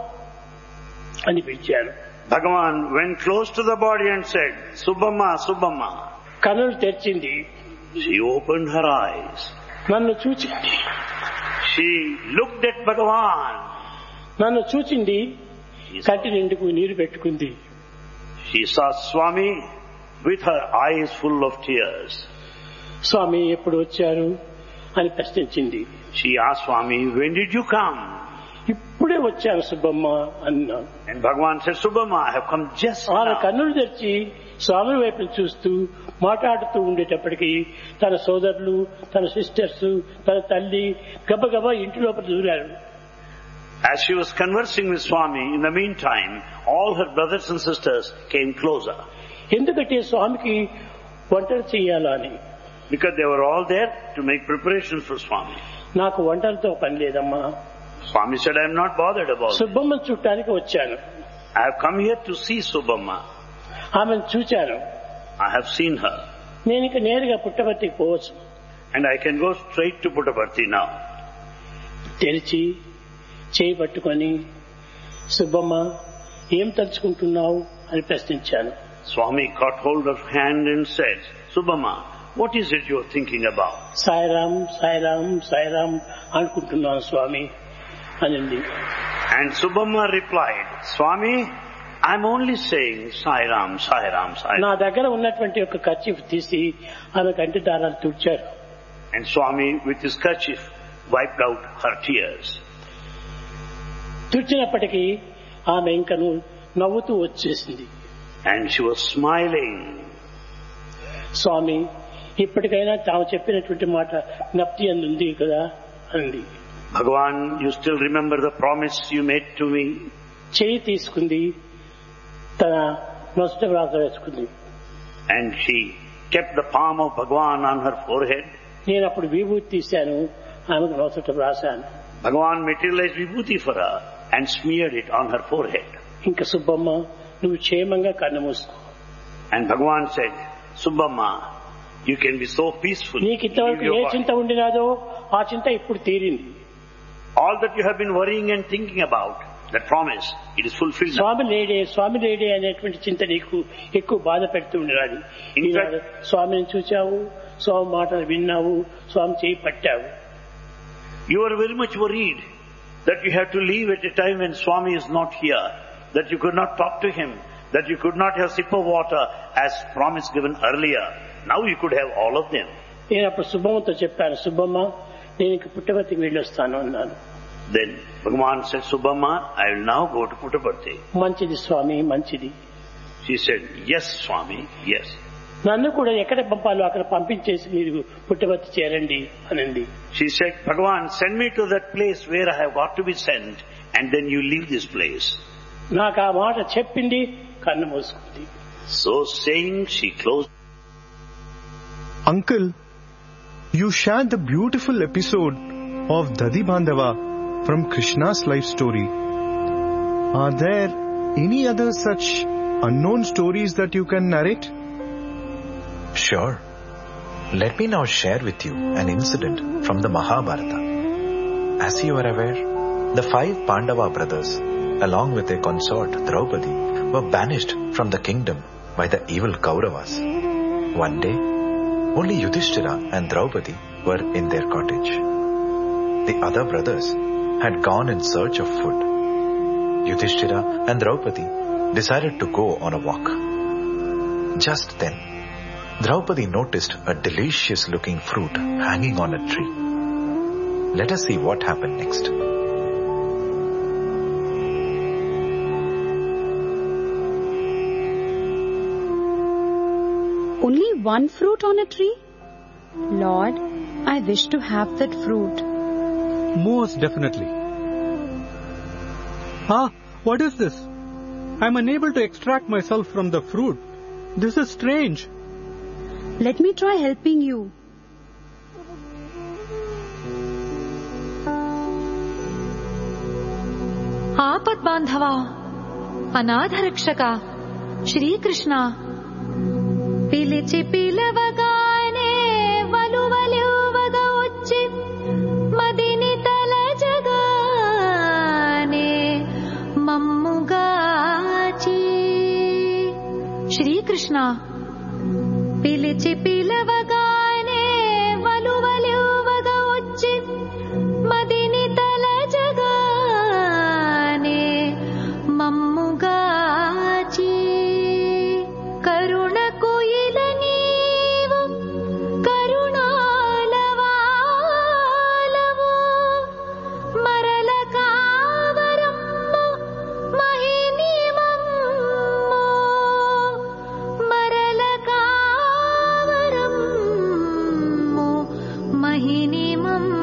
అని పిలిచాను. Bhagavan went close to the body and said, Subbamma, Subbamma. కన్నులు తెరిచింది. She opened her eyes. నన్ను చూచింది. She looked at Bhagavan. నన్ను చూచింది. కంటి నిండుకు నీరు పెట్టుకుంది. She saw Swami with her eyes full of tears. స్వామి ఎప్పుడు వచ్చారు అని ప్రశ్నించింది. She asked Swami, when did you come? ఇప్పుడే వచ్చాను సుబ్బమ్మ అన్నాను. And Bhagavan said, Subbamma, I have come just now. ఆమె కన్నులు తెరిచి స్వామి వైపు చూస్తూ మాట్లాడుతూ ఉండేటప్పటికీ తన సోదరులు, తన సిస్టర్స్, తన తల్లి గబగబా ఇంటి లోపల దూరారు. As she was conversing with Swami, in the meantime, all her brothers and sisters came closer. ఎందుకంటే స్వామికి వంటలు చేయాలని. Because they were all there to make preparations for Swami. నాకు వంటలతో పని లేదమ్మా. Swami said, I am not bothered about it. సుబ్బమ్మను చూడటానికి వచ్చాను. I have come here to see Subbamma. ఆమెను చూచాను. I have seen her. నేను ఇక నేరుగా పుట్టపర్తికి పోవచ్చు. And I can go straight to Puttaparthi now. తెరిచి చేయి పట్టుకొని సుబ్బమ్మ ఏం తలుచుకుంటున్నావు అని ప్రశ్నించాను. Swami caught hold of her hand and said, Subbamma, what is it you are thinking about? Sairam Sairam Sairam అనుకుంటున్నాను స్వామి అనింది. And Subbamma replied, Swami, I am only saying Sai Ram, Sai Ram, Sai Ram. నా దగ్గర ఉన్నటువంటి ఒక కర్చీఫ్ తీసి ఆమె కంటి దారాలు తుడిచారు. And Swami with his kerchief wiped out her tears. తుడిచినప్పటికీ ఆమె ఇంకను నవ్వుతూ వచ్చేసింది. And she was smiling. స్వామి ఇప్పటికైనా తాము చెప్పినటువంటి మాట జ్ఞప్తి ఉంది కదా అంది. Bhagavan, you still remember the promise you made to me? చేయి తీసుకుంది, తన నొసట వ్రాత వేసుకుంది. And she kept the palm of Bhagavan on her forehead. నేను అప్పుడు విభూతి తీశాను, ఆమెకు నొసట వ్రాసాను. Bhagavan materialized vibhuti for her and smeared it on her forehead. ఇంకా సుబ్బమ్మ నువ్వు క్షేమంగా కన్ను మూసుకో. And Bhagavan said, Subbamma, you can be so peaceful. నీకు ఇంతవరకు ఏ చింత ఉండినాదో ఆ చింత ఇప్పుడు తీరింది. All that you have been worrying and thinking about, that promise, it is fulfilled. స్వామి లేడే స్వామి లేడే అనేటువంటి చింత నీకు ఎక్కువ బాధ పెడుతూ ఉండరాదు. స్వామిని చూచావు, స్వామి మాటలు విన్నావు, స్వామి చేయి పట్టావు. You are very much worried that you have to leave at a time when Swami is not here, that you could not talk to him, that you could not have a sip of water as promise given earlier. Now you could have all of them. నేను అప్పుడు సుబ్బమ్మతో చెప్పాను, సుబ్బమ్మ నేను ఇంక పుట్టపర్తికి వెళ్ళొస్తాను అన్నాను. Then Bhagavan said, Subbamma, I will now go to Puttaparthi. మంచిది స్వామి, మంచిది. She said, yes Swami, yes. నన్ను కూడా ఎక్కడ పంపాలో అక్కడ పంపించేసి మీరు పుట్టపర్తి చేరండి అనండి. She said, Bhagavan, send me to that place where I have got to be sent and then you leave this place. నాకు ఆ మాట చెప్పింది, కన్ను మూసుకుంది. So saying, she closed. Uncle, you shared the beautiful episode of Dadi Bandhava from Krishna's life story. Are there any other such unknown stories that you can narrate? Sure. Let me now share with you an incident from the Mahabharata. As you are aware, the five Pandava brothers, along with their consort Draupadi, were banished from the kingdom by the evil Kauravas. One day, only Yudhishthira and Draupadi were in their cottage. The other brothers had gone in search of food. Yudhishthira and Draupadi decided to go on a walk. Just then, Draupadi noticed a delicious looking fruit hanging on a tree. Let us see what happened next. Only one fruit on a tree? Lord, I wish to have that fruit. Most definitely. Ah, what is this? I am unable to extract myself from the fruit. This is strange. Let me try helping you. ఆపద్బాంధవా అనాథరక్షక Srikrishna పిలిచి పిలవగానే వలువలివ్వగ వచ్చి మదిని తలజగానే మమ్ముగాచి. శ్రీకృష్ణ పిలిచి పిలవగానే వలువలివ్వగ వచ్చి మదిని తలజగానే మమ్ముగాచి. కరుణకు ఇల నీవు కరుణాలవాలవు మరల కావరమ్ము మహినిమమ్ము మరల కావరమ్ము మహినిమమ్ము.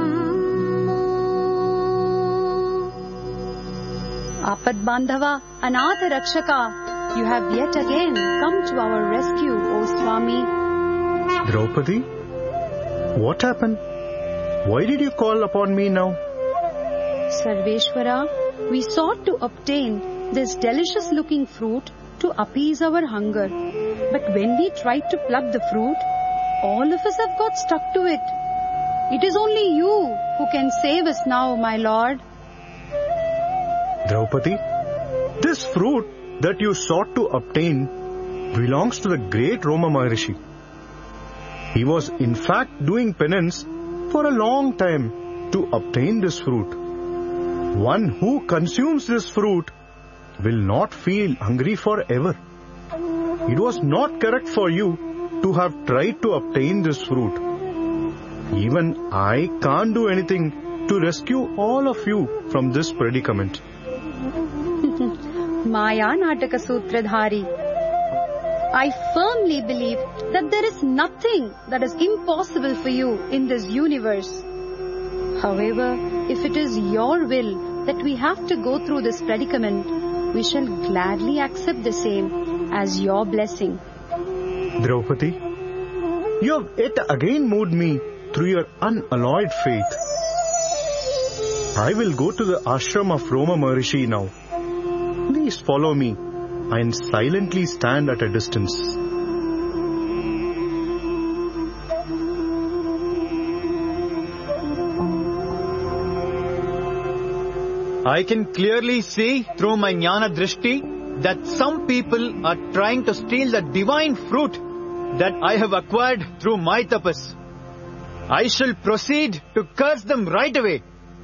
ఆపద్బాంధవ అనాథ రక్షక, you have yet again come to our rescue, O Swami. Draupadi, what happened? Why did you call upon me now? Sarveshwara, we sought to obtain this delicious looking fruit to appease our hunger. But when we tried to pluck the fruit, all of us have got stuck to it. It is only you who can save us now, my lord. Draupadi, this fruit that you sought to obtain belongs to the great Roma Maharishi. He was in fact doing penance for a long time to obtain this fruit. One who consumes this fruit will not feel hungry forever. It was not correct for you to have tried to obtain this fruit. Even I can't do anything to rescue all of you from this predicament. Maya Nataka Sutradhari, I firmly believe that there is nothing that is impossible for you in this universe. However, if it is your will that we have to go through this predicament, we shall gladly accept the same as your blessing. Draupadi, you have yet again moved me through your unalloyed faith. I will go to the ashram of Roma Maharishi now. Please follow me and silently stand at a distance. I can clearly see through my jnana drishti that some people are trying to steal the divine fruit that I have acquired through my tapas. I shall proceed to curse them right away.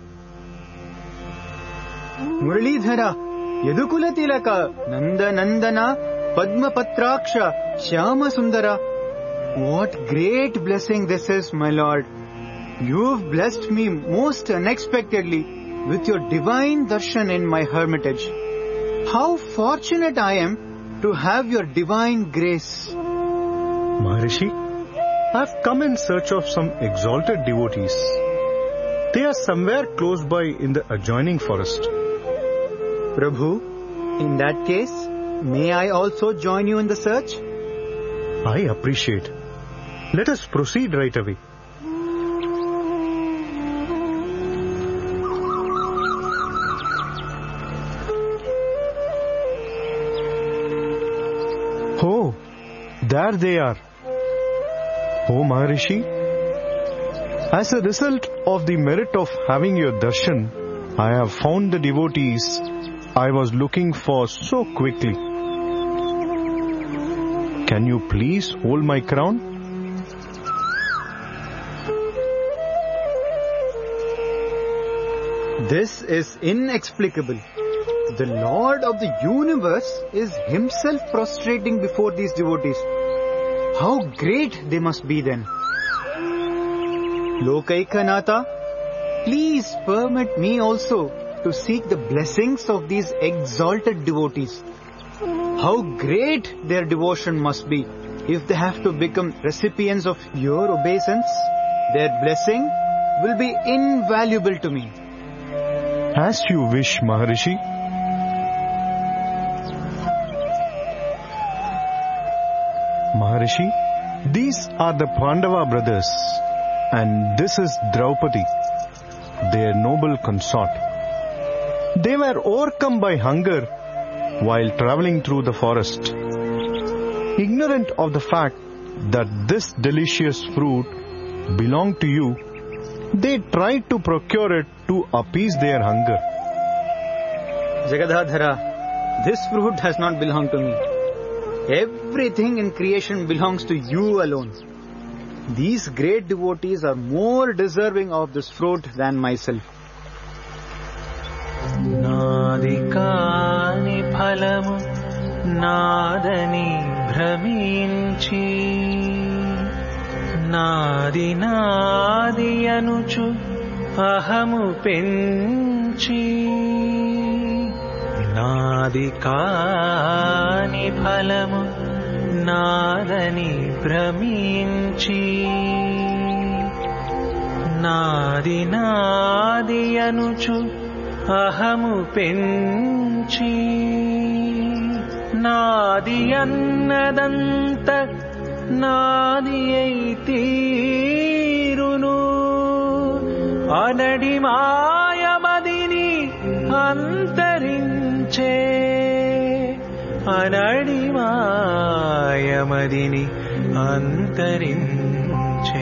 Muralidhara, Yadukula Tilaka, Nanda Nandana, Padma Patraksha, Shyama Sundara. What great blessing this is, my lord. You have blessed me most unexpectedly with your divine darshan in my hermitage. How fortunate I am to have your divine grace. Maharishi, I have come in search of some exalted devotees. They are somewhere close by in the adjoining forest. Prabhu, in that case, may I also join you in the search? I appreciate. Let us proceed right away. Oh, there they are. Oh Maharishi, as a result of the merit of having your darshan, I have found the devotees I was looking for so quickly. Can you please hold my crown? This is inexplicable. The Lord of the universe is himself prostrating before these devotees. How great they must be then. Lokaikanatha, please permit me also to seek the blessings of these exalted devotees. How great their devotion must be if they have to become recipients of your obeisance. Their blessing will be invaluable to me. As you wish, Maharishi. Maharishi, these are the Pandava brothers, and this is Draupadi, their noble consort. They were overcome by hunger while traveling through the forest. Ignorant of the fact that this delicious fruit belonged to you, they tried to procure it to appease their hunger. Jagadadhara, this fruit has not belonged to me. Everything in creation belongs to you alone. These great devotees are more deserving of this fruit than myself. నాదికాని ఫలము నాదని భ్రమించి నాది నాది అనుచు అహము పెంచి నాది కాని ఫలము నాదని భ్రమించి నాది నాది అనుచు అహము పెంచి నాది అన్నదంత నాది అయి తీరును అనడి మాయమదిని అంతరించే అనడి మాయమదిని అంతరించే.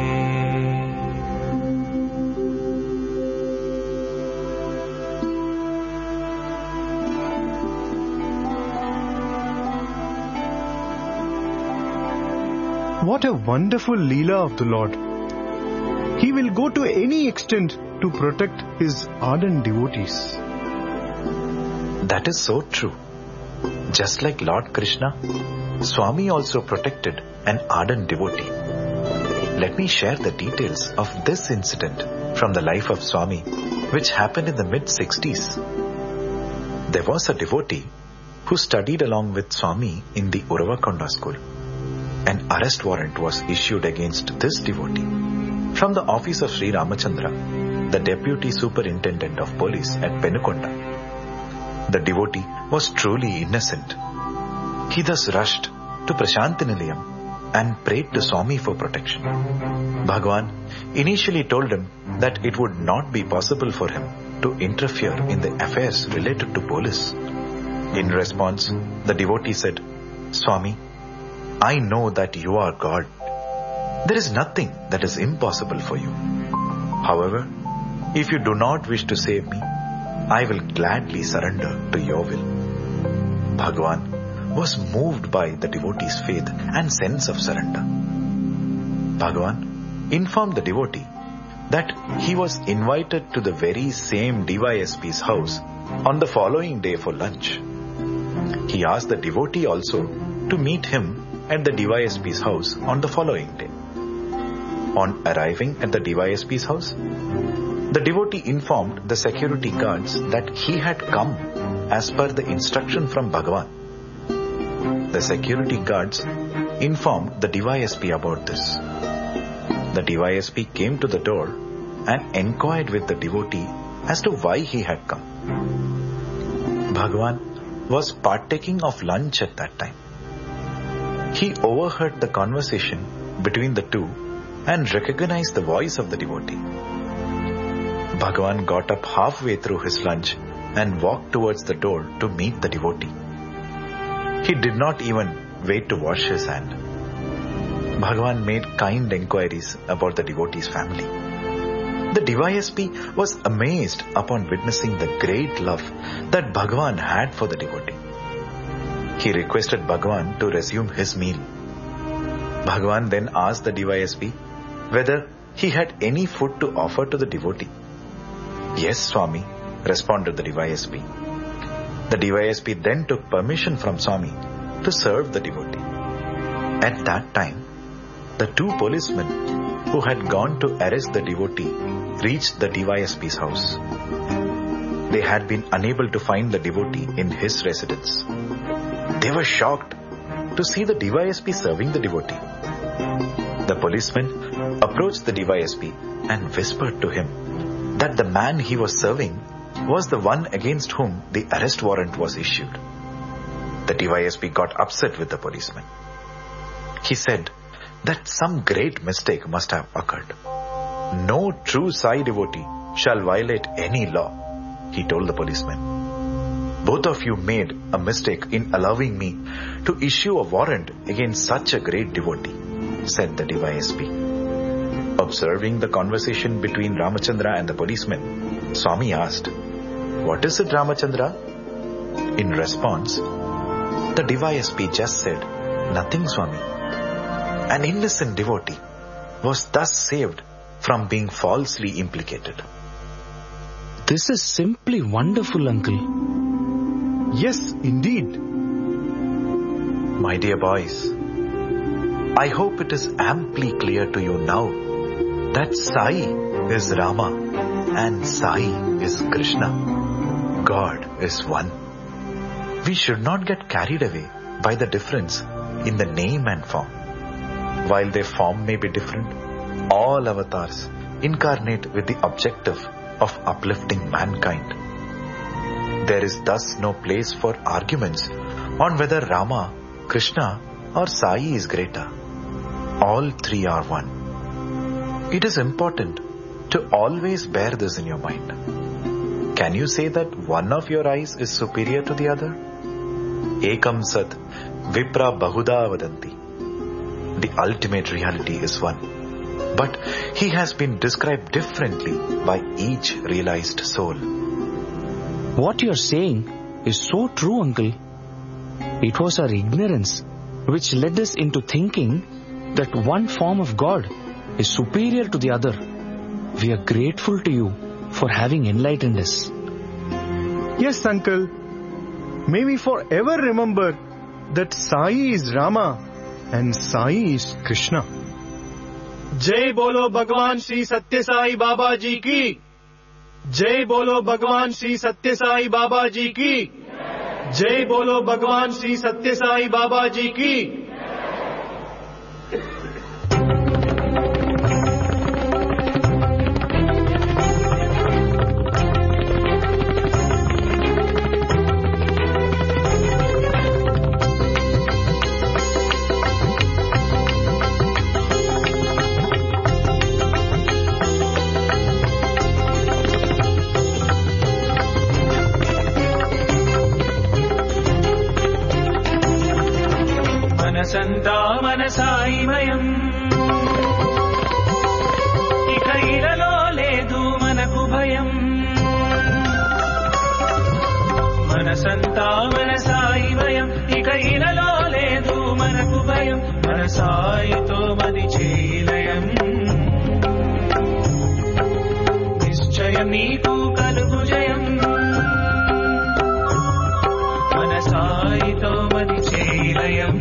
What a wonderful Leela of the Lord. He will go to any extent to protect his ardent devotees. That is so true. Just like Lord Krishna, Swami also protected an ardent devotee. Let me share the details of this incident from the life of Swami, which happened in the mid-sixties. There was a devotee who studied along with Swami in the Uravakonda school. An arrest warrant was issued against this devotee from the office of Sri Ramachandra, the Deputy Superintendent of Police at Penukonda. The devotee was truly innocent. He thus rushed to Prashanti Nilayam and prayed to Swami for protection. Bhagwan initially told him that it would not be possible for him to interfere in the affairs related to police. In response, the devotee said, "Swami, I know that you are God. There is nothing that is impossible for you. However, if you do not wish to save me, I will gladly surrender to your will." Bhagwan was moved by the devotee's faith and sense of surrender. Bhagwan informed the devotee that he was invited to the very same D Y S P's house on the following day for lunch. He asked the devotee also to meet him at the D Y S P's house on the following day. On arriving at the D Y S P's house, the devotee informed the security guards that he had come as per the instruction from Bhagavan. The security guards informed the D Y S P about this. The D Y S P came to the door and inquired with the devotee as to why he had come. Bhagavan was partaking of lunch at that time. He overheard the conversation between the two and recognized the voice of the devotee. Bhagavan got up halfway through his lunch and walked towards the door to meet the devotee. He did not even wait to wash his hand. Bhagavan made kind enquiries about the devotee's family. The D Y S P was amazed upon witnessing the great love that Bhagavan had for the devotee. He requested Bhagavan to resume his meal. Bhagavan then asked the D Y S P whether he had any food to offer to the devotee. "Yes, Swami," responded the D Y S P. The D Y S P then took permission from Swami to serve the devotee. At that time, the two policemen who had gone to arrest the devotee reached the D Y S P's house. They had been unable to find the devotee in his residence. They were shocked to see the D Y S P serving the devotee. The policeman approached the D Y S P and whispered to him that the man he was serving was the one against whom the arrest warrant was issued. The D Y S P got upset with the policeman. He said that some great mistake must have occurred. No true Sai devotee shall violate any law. he told the policeman. Both of you made a mistake in allowing me to issue a warrant against such a great devotee, said the D Y S P. Observing the conversation between Ramachandra and the policeman, Swami asked, "What is it, Ramachandra?" In response, the D Y S P just said, "Nothing, Swami." An innocent devotee was thus saved from being falsely implicated. This is simply wonderful, Uncle. Yes, indeed. My dear boys, I hope it is amply clear to you now that Sai is Rama and Sai is Krishna. God is one. We should not get carried away by the difference in the name and form. While their form may be different, all avatars incarnate with the objective of uplifting mankind. There is thus no place for arguments on whether Rama, Krishna or Sai is greater. All three are one. It is important to always bear this in your mind. Can you say that one of your eyes is superior to the other? Ekam sat vipra bahuda vadanti. The ultimate reality is one, but he has been described differently by each realized soul. What you are saying is so true, Uncle. It was our ignorance which led us into thinking that one form of God is superior to the other. We are grateful to you for having enlightened us. Yes, Uncle. May we forever remember that Sai is Rama and Sai is Krishna. जय बोलो भगवान श्री सत्य साई बाबा जी की। जय बोलो भगवान श्री सत्य साई बाबा जी की। जय बोलो भगवान श्री सत्य साई बाबा जी की। మనసంతా మనసాయిమయం, ఇక ఇలలో లేదు మనకు భయం. మనసంతా మనసాయిమయం, ఇక ఇలలో లేదు మనకు భయం. మన సాయితో మది చేలయం, నిశ్చయం నీకు కలుగు జయం. మన సాయితో మది చేలయం,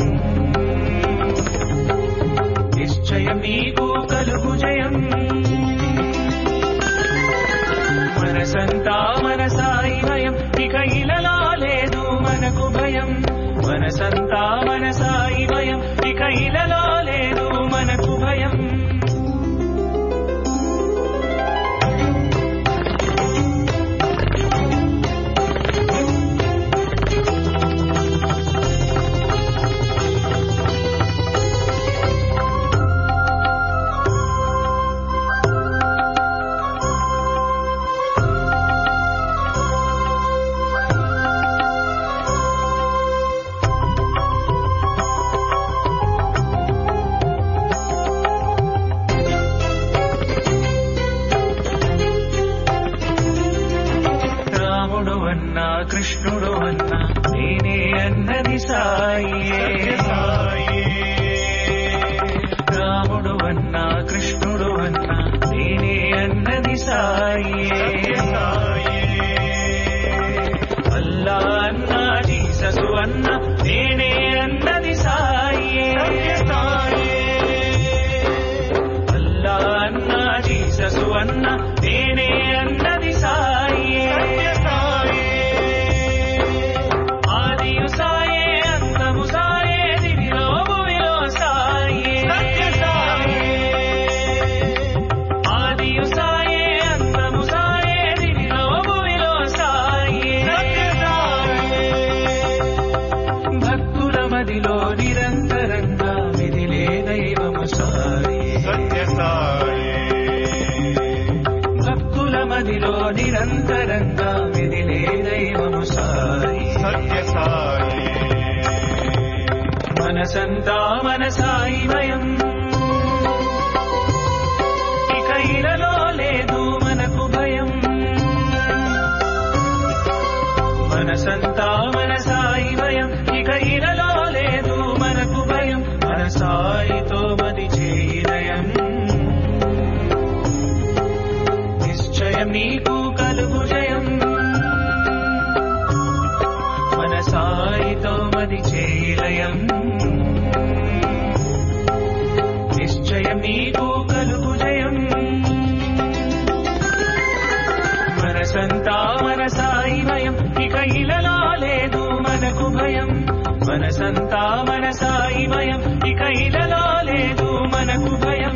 నిశ్చయం నీకు కలుగు జయం. మనసంతా మన సాయిమయం, ఇక ఇలలో లేదు మనకు భయం. మనసంతా మన సాయిమయం, ఇక ఇలలో లేదు మనకు భయం. కృష్ణుడు అన్న నేనే అన్నది సాయే. రాముడు అన్న కృష్ణుడు అన్న నేనే అన్నది సాయే. అల్లా అన్న జీససు అన్న నేనే అన్నది సాయే. అల్లా అన్న జీససు అన్న నేనే అన్నది సాయే. నిరంతరంగా విదిలే దైవము సాయే. సత్య సాయే. భక్తుల మదిలో నిరంతరంగా మెదిలే దైవము సాయి సత్య సాయి మనసంతా మన సాయిమయం ఇక ఇలలో లేదు మనకు భయం మనసంతా మన సాయిమయం ఇక ఇలలో లేదు మనకు భయం మన సాయితో మది చేయినయం నిశ్చయం నీకు కలుగు జయం మన సాయితో మది చేయిలయం నిశ్చయం నీకు కలుగు జయం మనసంతా మన సాయిమయం ఇక ఇలలో లేదు మనకు భయం మనసంతా మన సాయిమయం ఇక ఇలలో లేదు మనకు భయం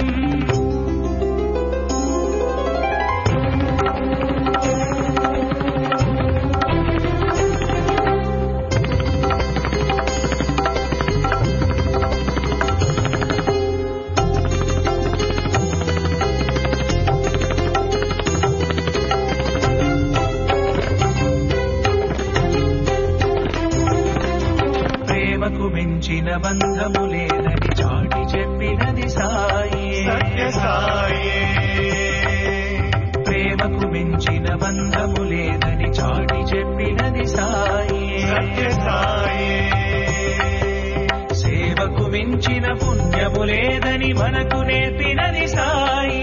మించిన బంధము లేదని చాటి చెప్పినది సాయి సత్య సాయి ప్రేమకు మించిన బంధము లేదని చాటి చెప్పినది సాయి సత్య సాయి సేవకు మించిన పుణ్యము లేదని మనకు నేర్పినది సాయి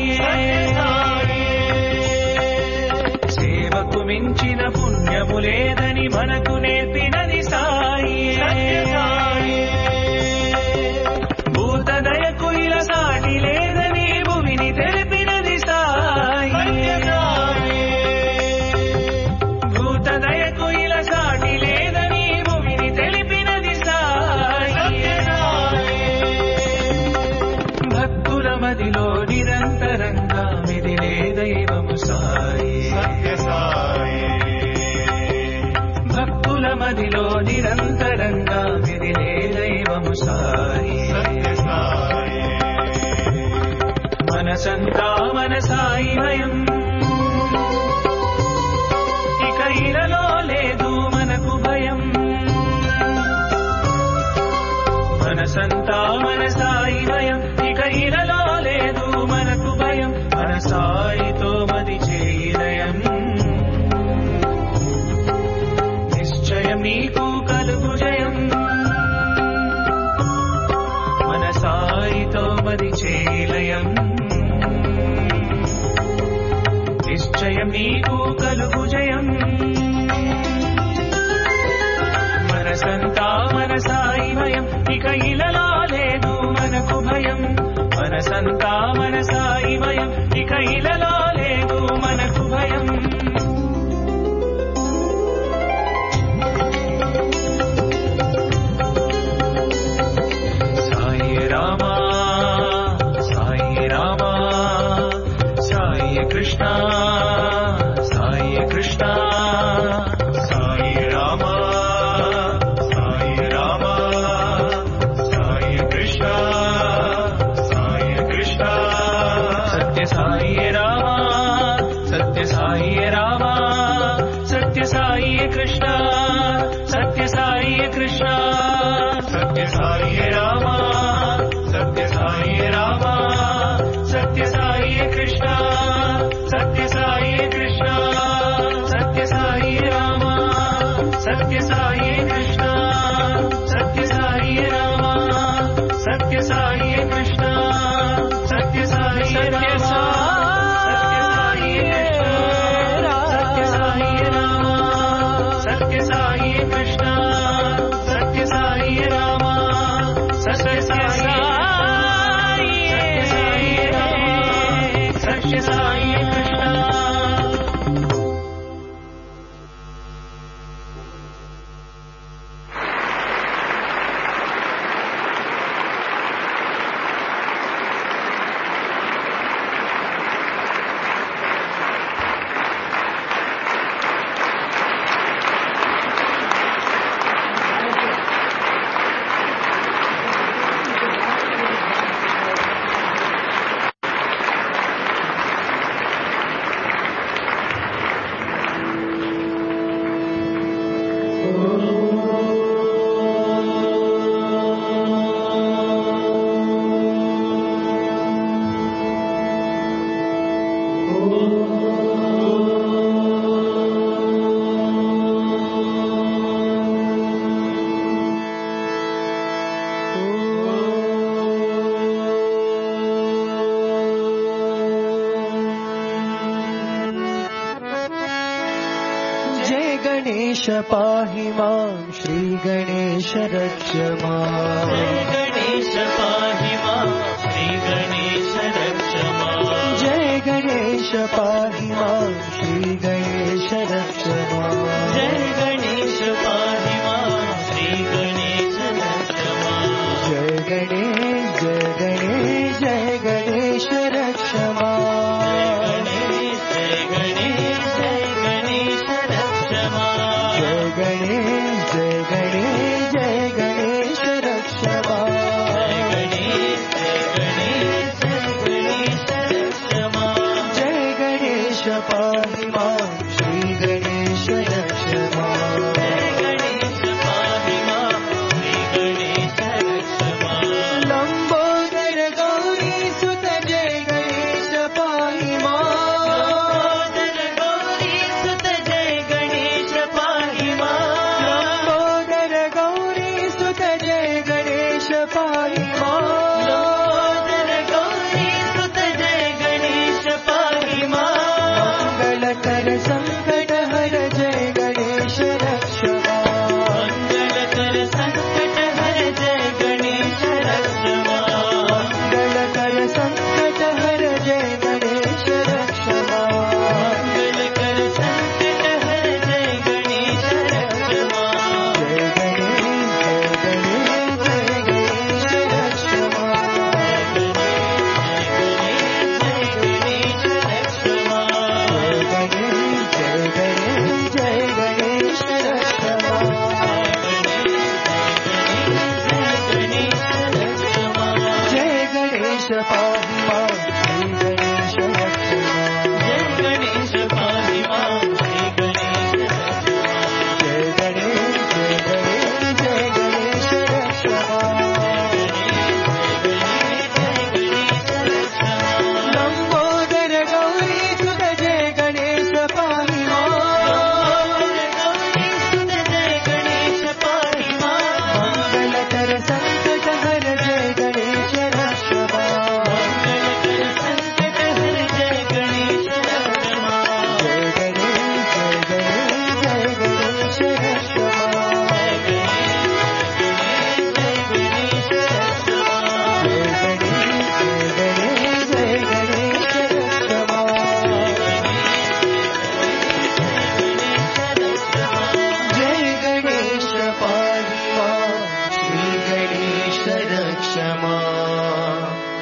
సేవకు మించిన పుణ్యము లేదని మనకు నేర్పినది సాయి భూతదయకు ఇలా సాటి లేదని భూమిని తెలిపినది సాయి భూతదయకు ఇలా సాటి లేదని భూమిని తెలిపినది సాయి భక్తుల మదిలో నిరంతరంగా మెదిలే దైవము సాయి సత్య సాయి భక్తుల మదిలో నిరంతరంగా మెదిలే దైవము సాయి సత్య సాయి మనసంతా మన సాయిమయం ఇక ఇలలో లేదు మనకు భయం మనసంతా మన సాయిమయం ఇక ఇలలో లేదు మనకు భయం మన సాయితో మది చేయినయం నిశ్చయం నీకు కలుగు జయం మన సాయితో మది చేయిలయం నిశ్చయం నీకు కలుగు జయం మనసంతా మన సాయిమయం ఇక ఇలలో లేదు మనకు భయం మనసంతా మన సాయిమయం ఇక ఇలలో లేదు మనకు భయం సాయి రామా సాయి రామా సాయి కృష్ణ సాయి కృష్ణ సాయి రామా సాయి రామా సాయి కృష్ణ సాయి కృష్ణ సత్య సాయి రామా సత్య సాయి రామా సత్య సాయి కృష్ణ సత్య సాయి కృష్ణ సత్య సాయి రామా సత్య సాయి రామా సత్య సాయి కృష్ణ సత్య సాయి गणेश पाहि मां श्री गणेश रक्ष मां जय गणेश पाहि मां श्री गणेश रक्ष मां जय गणेश पाहि मां श्री गणेश रक्ष मां जय गणेश पाहि मां श्री गणेश रक्ष मां जय गणेश जय गणेश जय गणेश रक्ष मां जय गणेश जय गणेश जय गणेश रक्ष मां जय गणेश जय गणेश जय गणेश रक्ष मां जय गणेश जय गणेश जय गणेश रक्ष मां जय गणेश पाहि मां श्री गणेश रक्ष मां जय गणेश पाहि मां श्री गणेश रक्ष मां लंबोदर गौरी सुत जय गणेश पाहि मां लंबोदर गौरी सुत जय गणेश पाहि मां लंबोदर गौरी सुत जय गणेश पाहि मां लंबोदर गौरी सुत जय गणेश पाहि मां मंगलकर संकट हर जय गणेश रक्ष मां मंगलकर संकट हर जय गणेश रक्ष मां मंगलकर संकट हर जय गणेश रक्ष मां मंगलकर संकट हर जय गणेश रक्ष मां जय गणेश जय गणेश जय गणेश रक्ष मां जय गणेश जय गणेश रक्ष मां जय गणेश जय गणेश जय गणेश रक्ष मां जय गणेश पाहि मां श्री गणेश रक्ष मां जय गणेश पाहि मां श्री गणेश रक्ष मां जय गणेश जय गणेश जय गणेश रक्ष मां लंबोदर गौरी सुत जय गणेश पाहि मां लंबोदर गौरी सुत जय गणेश पाहि मां मंगलकर संकट हर जय गणेश रक्ष मां मंगलकर संकट हर जय गणेश रक्ष मां जय गणेश जय गणेश जय गणेश रक्ष मां जय गणेश जय गणेश रक्ष मां जय गणेश जय गणेश जय गणेश रक्ष मां जय गणेश पाहि मां श्री गणेश रक्ष मां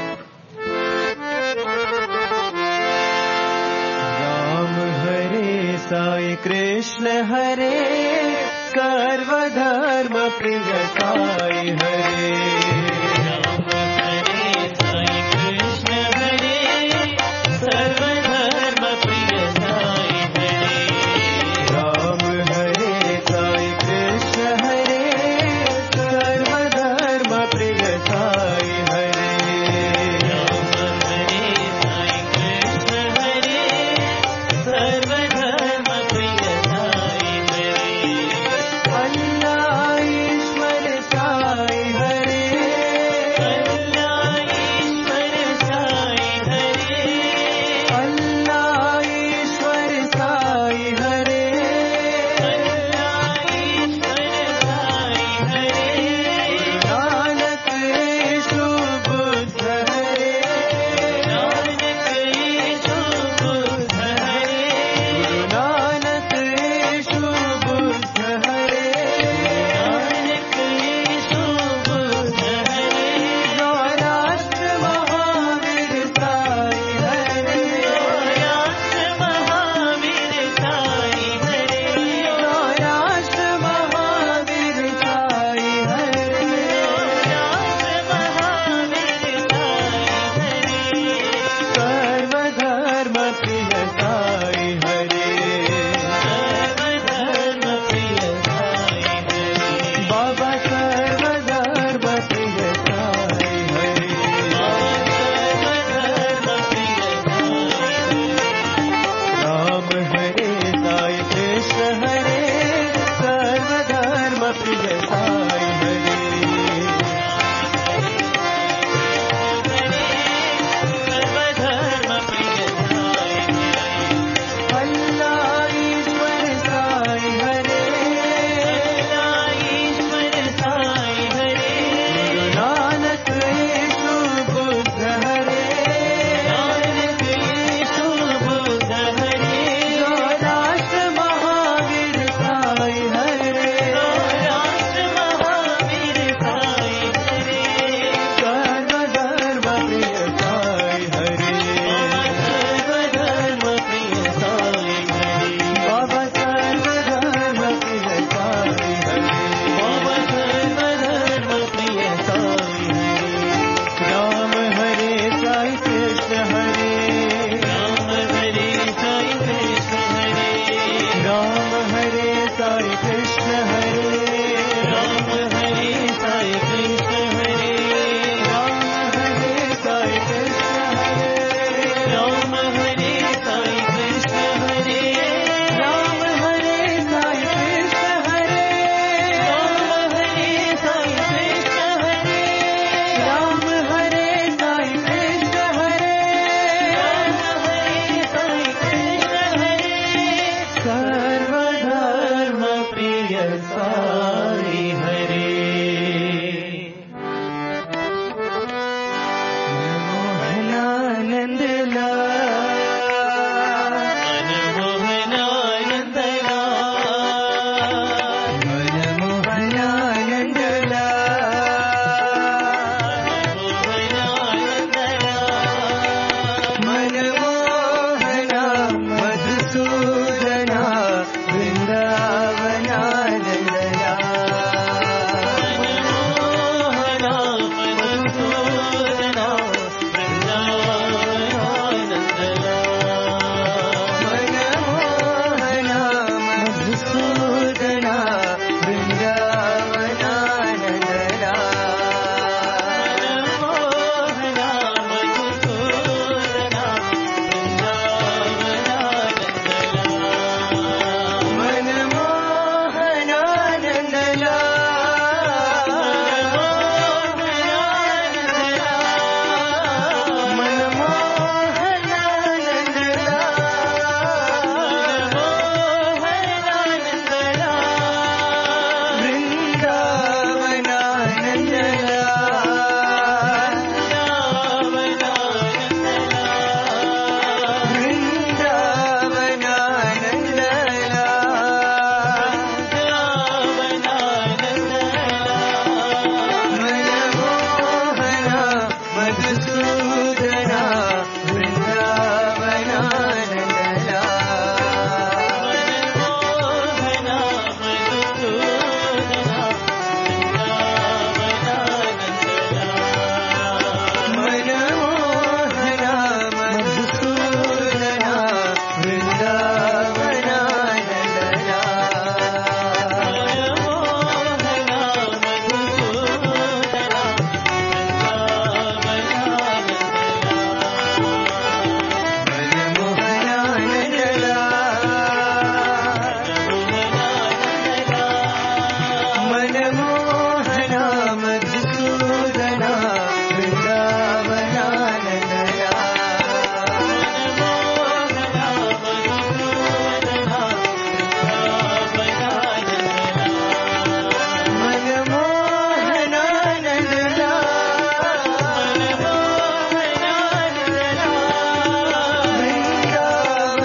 राम हरे साई कृष्ण हरे सर्वधर्म प्रिय साई हरे राम हरे साई कृष्ण हरे सर्वधर्म प्रिय साई हरे राम हरे साई कृष्ण हरे सर्वधर्म प्रिय साई हरे राम हरे साई कृष्ण हरे सर्वधर्म प्रिय साई हरे अल्लाह ईश्वर साई हरे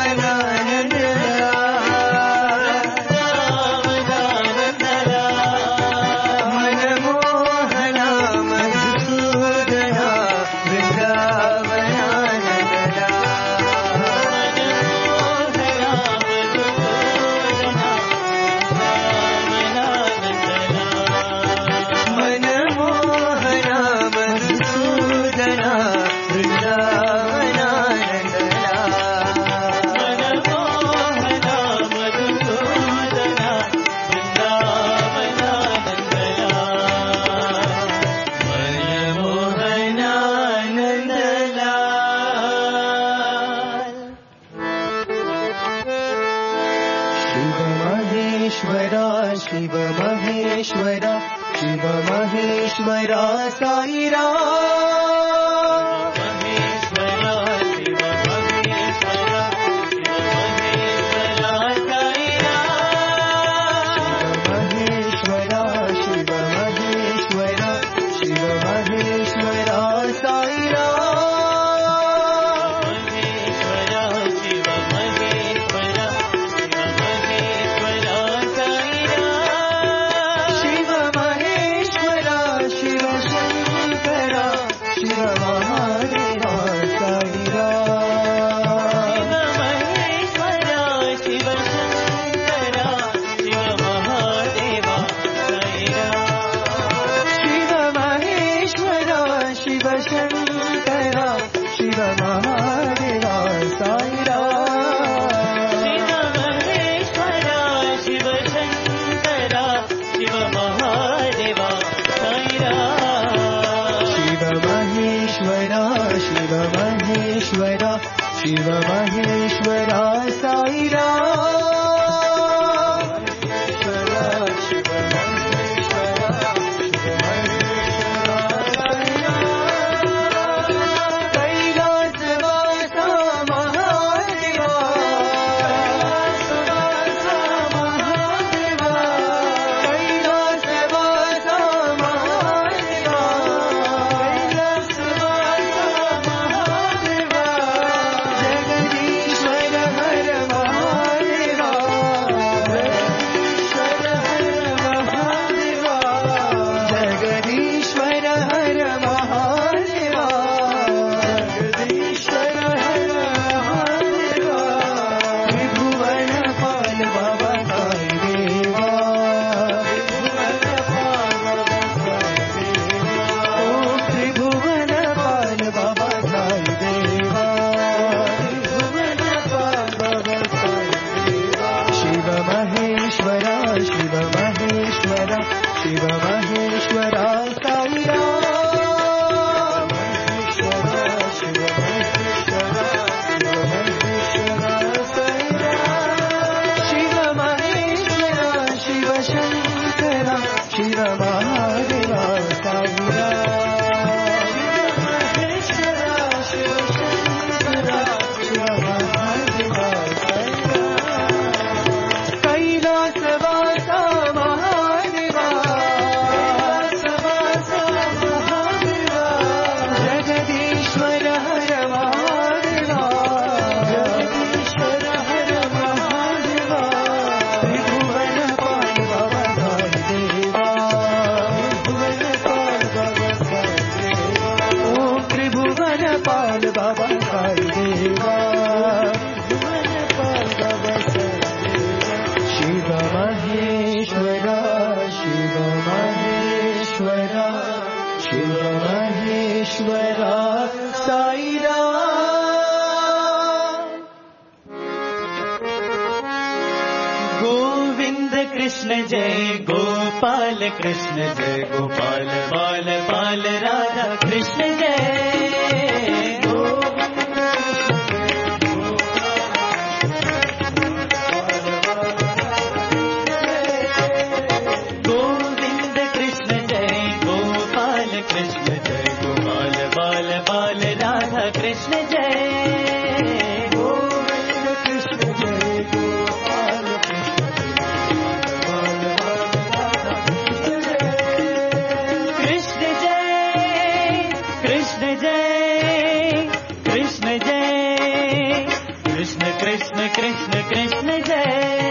शिव महेश्वरा शिव महेश्वरा साई राम महेश्वरा शिव महेश्वरा शिव महेश्वरा साई राम महेश्वरा शिव महेश्वरा शिव महेश्वरा साई राम शिव महेश्वरा साई राम शिव महेश्वरा शिव महेश्वरा साई राम कैलासवासा महादेवा कैलासवासा महादेवा कैलासवासा महादेवा कृष्ण जय गोपाल कृष्ण जय गोपाल बाल बाल राधा कृष्ण जय गोविंद कृष्ण जय गोपाल कृष्ण जय गोपाल बाल बाल राधा कृष्ण जय कृष्ण कृष्ण कृष्ण कृष्ण जय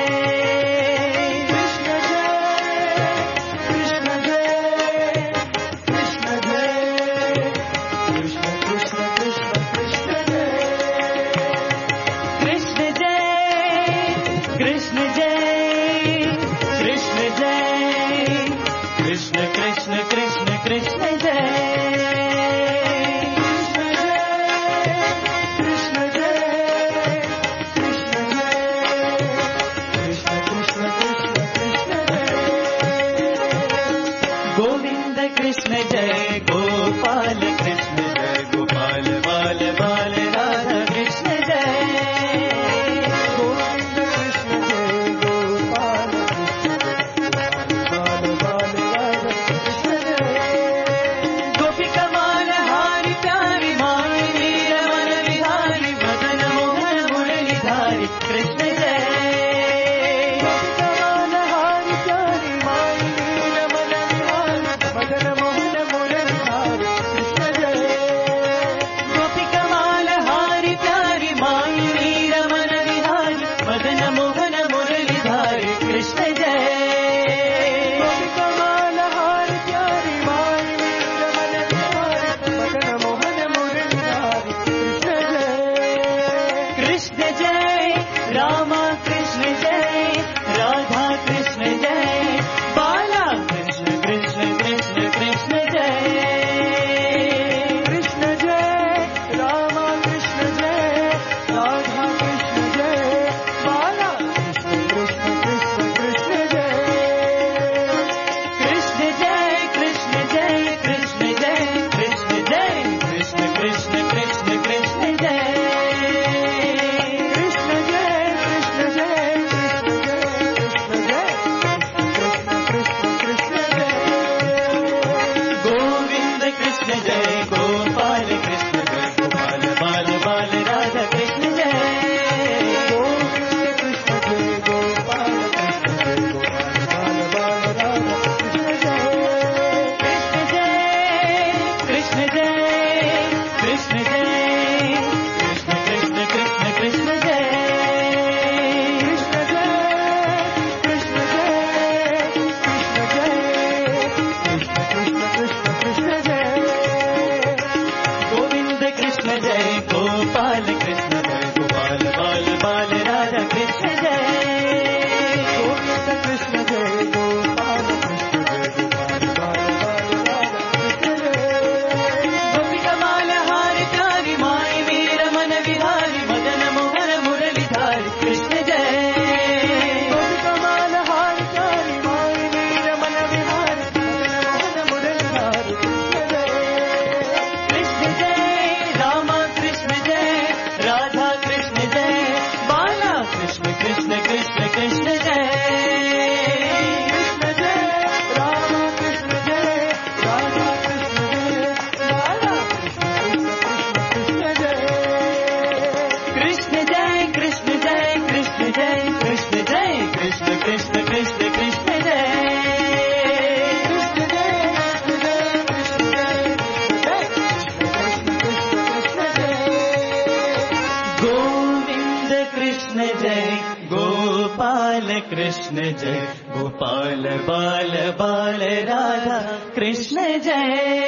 कृष्ण जय कृष्ण जय कृष्ण जय कृष्ण कृष्ण कृष्ण कृष्ण जय कृष्ण जय कृष्ण जय कृष्ण जय कृष्ण कृष्ण कृष्ण कृष्ण जय कृष्ण जय गोपाल कृष्ण जय गोपाल बाल बाल राधा कृष्ण जय गोविंद कृष्ण जय गोपाल कृष्ण जय बाल बाल राधा कृष्ण जय गोपिका माल हारी प्यारी माई वीर मन विहारी मदन मोहन मुरलीधारी कृष्ण जय गोपिका माल हारी प्यारी माई वीर मन विहारी मदन मोहन मुरलीधारी कृष्ण जय गोपिका माल हारी प्यारी माई वीर मन विहारी मदन मोहन मुरलीधारी कृष्ण जय गोपिका माल हारी प्यारी माई वीर मन विहारी मदन मोहन मुरलीधारी कृष्ण जय कृष्ण जय रामा कृष्ण जय राधा कृष्ण जय बाला कृष्ण कृष्ण कृष्ण कृष्ण जय कृष्ण जय रामा कृष्ण जय राधा कृष्ण जय बाला कृष्ण कृष्ण कृष्ण कृष्ण जय कृष्ण जय कृष्ण जय कृष्ण जय कृष्ण जय कृष्ण कृष्ण कृष्ण कृष्ण जय कृष्ण जय कृष्ण जय कृष्ण जय कृष्ण जय कृष्ण कृष्ण कृष्ण जय गोविंद कृष्ण जय गोपाल कृष्ण जय गोपाल बाल बाल राधा कृष्ण जय गोविंद कृष्ण जय गोपाल कृष्ण जय गोपाल बाल बाल राधा कृष्ण जय कृष्ण जय कृष्ण जय कृष्ण जय कृष्ण कृष्ण कृष्ण कृष्ण जय कृष्ण जय कृष्ण जय कृष्ण जय कृष्ण कृष्ण कृष्ण कृष्ण जय गोविंद कृष्ण जय गोपाल कृष्ण जय गोपाल बाल बाल राधा कृष्ण जय गोविंद कृष्ण जय गोपाल कृष्ण जय गोपाल बाल बाल राधा कृष्ण जय गोपिका माल हारी प्यारी माई वीर मन विहारी मदन मोहन मुरलीधारी कृष्ण जय गोपिका माल हारी प्यारी माई वीर मन विहारी मदन मोहन मुरलीधारी कृष्ण जय कृष्ण जय रामा कृष्ण जय राधा कृष्ण जय बाला कृष्ण कृष्ण कृष्ण कृष्ण जय कृष्ण जय रामा कृष्ण जय राधा कृष्ण जय बाला कृष्ण कृष्ण कृष्ण कृष्ण जय कृष्ण जय कृष्ण जय कृष्ण जय कृष्ण जय कृष्ण कृष्ण कृष्ण कृष्ण जय कृष्ण जय कृष्ण जय कृष्ण जय कृष्ण जय कृष्ण कृष्ण कृष्ण जय गोविंद कृष्ण जय गोपाल कृष्ण जय गोपाल बाल बाल राधा कृष्ण जय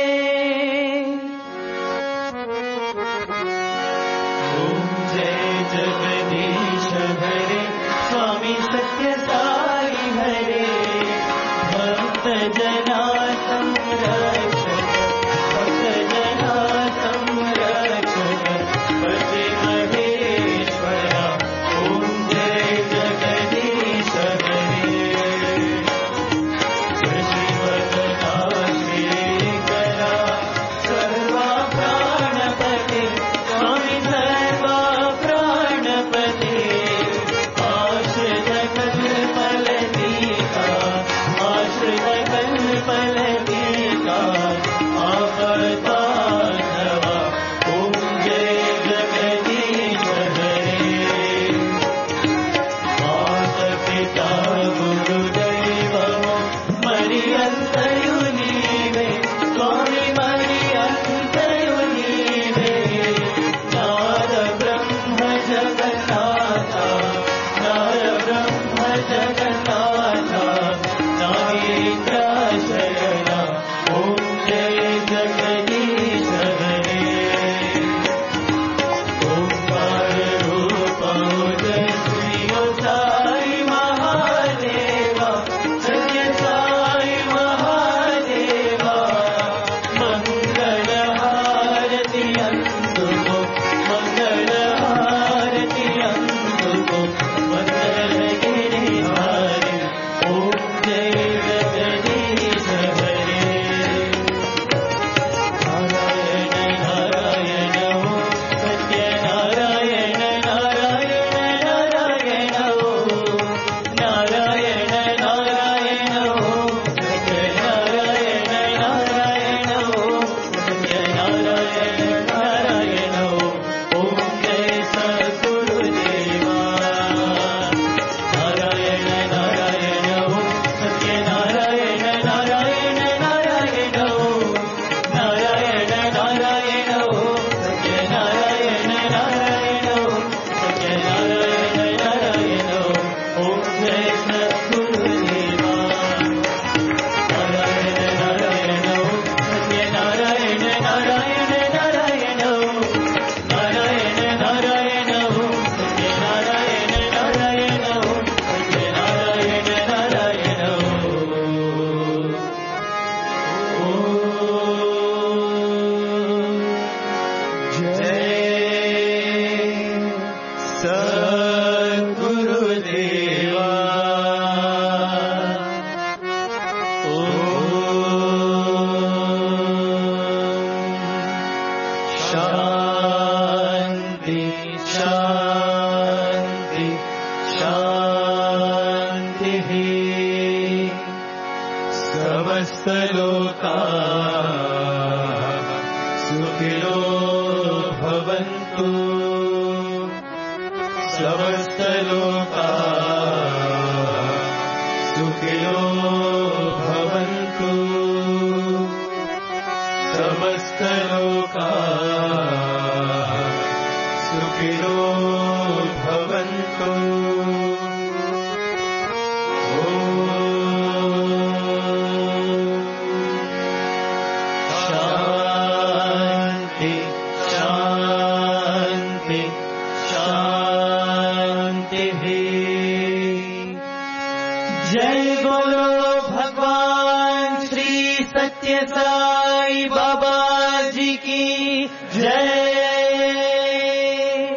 ओम जय जगदीश हरे स्वामी सत्य साई हरे भक्त जना संरक्षक भक्त जना संरक्षक पति महेश्वरा ओम जय जगदीश हरे श्रीवदना श्रीकरा लोका सुखिनो भवन्तु समस्त लोका सुखिनो भवन्तु साई बाबा जी की जय।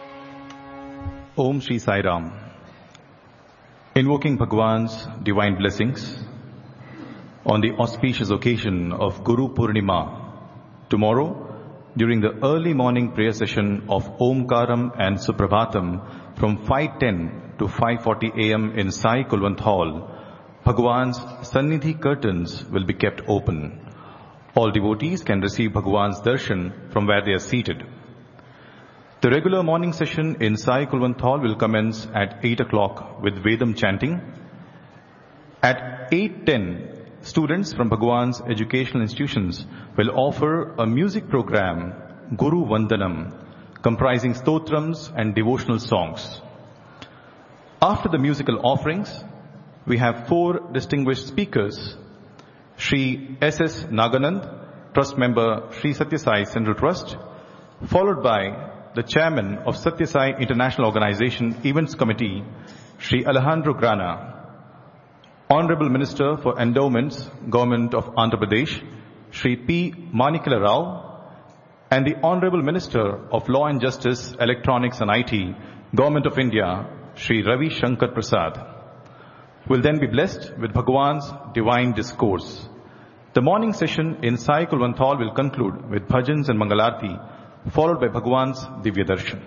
Om Shri Sai Ram. Invoking Bhagwan's divine blessings on the auspicious occasion of Guru Purnima, tomorrow, during the early morning prayer session of Omkaram and Suprabhatam from five ten to five forty a m in Sai Kulwant Hall, Bhagwan's Sannidhi curtains will be kept open. All devotees can receive Bhagwan's darshan from where they are seated. The regular morning session in Sai Kulwant Hall will commence at eight o'clock with Vedam chanting. At eight ten, students from Bhagwan's educational institutions will offer a music program, Guru Vandanam, comprising stotrams and devotional songs. After the musical offerings, we have four distinguished speakers: Shri S S Naganand, Trust Member, Shri Satya Sai Central Trust, followed by the Chairman of Satya Sai International Organization Events Committee, Shri Alejandro Grana, Honorable Minister for Endowments, Government of Andhra Pradesh, Shri P. Manikala Rao, and the Honorable Minister of Law and Justice, Electronics and I T, Government of India, Shri Ravi Shankar Prasad. Will then be blessed with Bhagwan's divine discourse. The morning session in Sai Kulwant Hall will conclude with bhajans and mangalarti, followed by Bhagwan's Divya Darshan.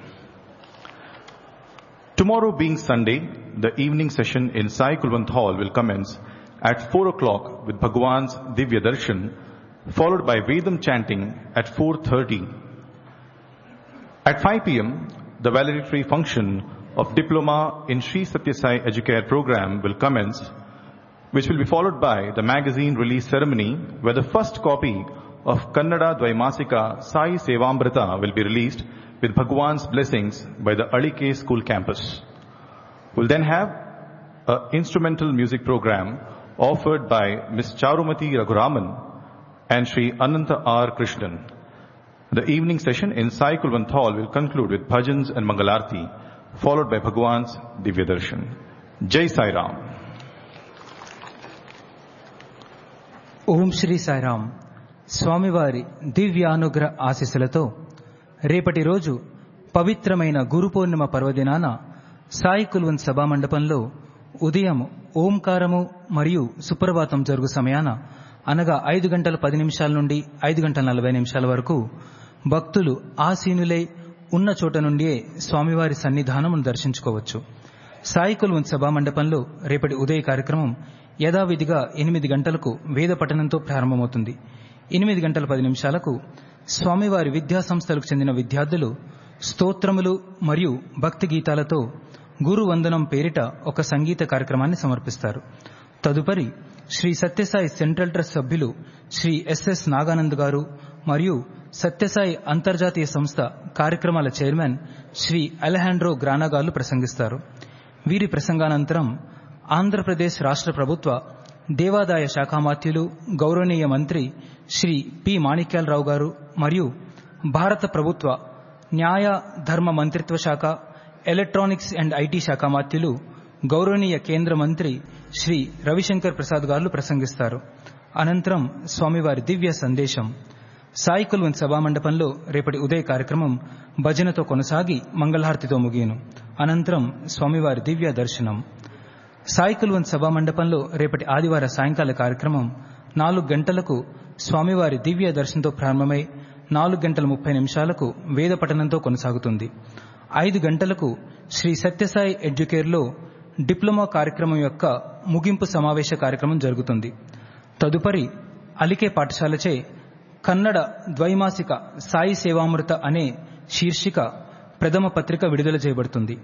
Tomorrow being Sunday, the evening session in Sai Kulwant Hall will commence at four o'clock with Bhagwan's Divya Darshan, followed by Vedam chanting at four thirty. At five p m, the valedictory function of Diploma in Sri Satya Sai Educare program will commence, which will be followed by the magazine release ceremony, where the first copy of Kannada Dvaimasika Sai Sevamrita will be released with Bhagwan's blessings by the Alike School campus. We'll then have an instrumental music program offered by Miss Charumati Raghuraman and Shri Ananta R. Krishnan. The evening session in Sai Kulwant Hall will conclude with bhajans and mangalarti, followed by Bhagwan's Divya Darshan. Jai Sai Ram. ఓం శ్రీ సాయిరామ్. స్వామివారి దివ్యానుగ్రహ ఆశీస్సులతో రేపటి రోజు పవిత్రమైన గురు పౌర్ణిమ పర్వదినాన సాయి కుల్వంత్ సభామండపంలో ఉదయం ఓంకారము మరియు సుప్రభాతం జరుగు సమయాన అనగా ఐదు గంటల పది నిమిషాల నుండి ఐదు గంటల నలభై నిమిషాల వరకు భక్తులు ఆసీనులై ఉన్న చోట నుండియే స్వామివారి సన్నిధానమును దర్శించుకోవచ్చు. సాయి కుల్వంత్ సభామండపంలో రేపటి ఉదయ కార్యక్రమం యథావిధిగా ఎనిమిది గంటలకు వేద పఠనంతో ప్రారంభమవుతుంది. ఎనిమిది గంటల పది నిమిషాలకు స్వామివారి విద్యా సంస్థలకు చెందిన విద్యార్థులు స్తోత్రములు మరియు భక్తి గీతాలతో గురు వందనం పేరిట ఒక సంగీత కార్యక్రమాన్ని సమర్పిస్తారు. తదుపరి శ్రీ సత్యసాయి సెంట్రల్ ట్రస్ట్ సభ్యులు శ్రీ ఎస్ఎస్ నాగానంద్ గారు మరియు సత్యసాయి అంతర్జాతీయ సంస్థ కార్యక్రమాల చైర్మన్ శ్రీ అలెహాండ్రో గ్రానా గారు ప్రసంగిస్తారు. వీరి ప్రసంగానంతరం ఆంధ్రప్రదేశ్ రాష్ట్ర ప్రభుత్వ దేవాదాయ శాఖామాత్యులు గౌరవనీయ మంత్రి శ్రీ పి మాణిక్యాలరావు గారు మరియు భారత ప్రభుత్వ న్యాయ ధర్మ మంత్రిత్వ శాఖ ఎలక్ట్రానిక్స్ అండ్ ఐటీ శాఖామాత్యులు గౌరవనీయ కేంద్ర మంత్రి శ్రీ రవిశంకర్ ప్రసాద్ గారు ప్రసంగిస్తారు. అనంతరం స్వామివారి దివ్య సందేశం. సాయి కుల్వంత్ సభామండపంలో రేపటి ఉదయ కార్యక్రమం భజనతో కొనసాగి మంగళహారతితో ముగియను. అనంతరం స్వామివారి దివ్య దర్శనం. సాయి కుల్వంత్ సభామండపంలో రేపటి ఆదివార సాయంకాల కార్యక్రమం నాలుగు గంటలకు స్వామివారి దివ్య దర్శనంతో ప్రారంభమై నాలుగు గంటల ముప్పై నిమిషాలకు వేద పఠనంతో కొనసాగుతుంది. ఐదు గంటలకు శ్రీ సత్యసాయి ఎడ్యుకేర్లో డిప్లొమా కార్యక్రమం యొక్క ముగింపు సమావేశ కార్యక్రమం జరుగుతుంది. తదుపరి అలికే పాఠశాలచే కన్నడ ద్వైమాసిక సాయి సేవామృత అనే శీర్షిక ప్రథమ పత్రిక విడుదల చేయబడుతుంది.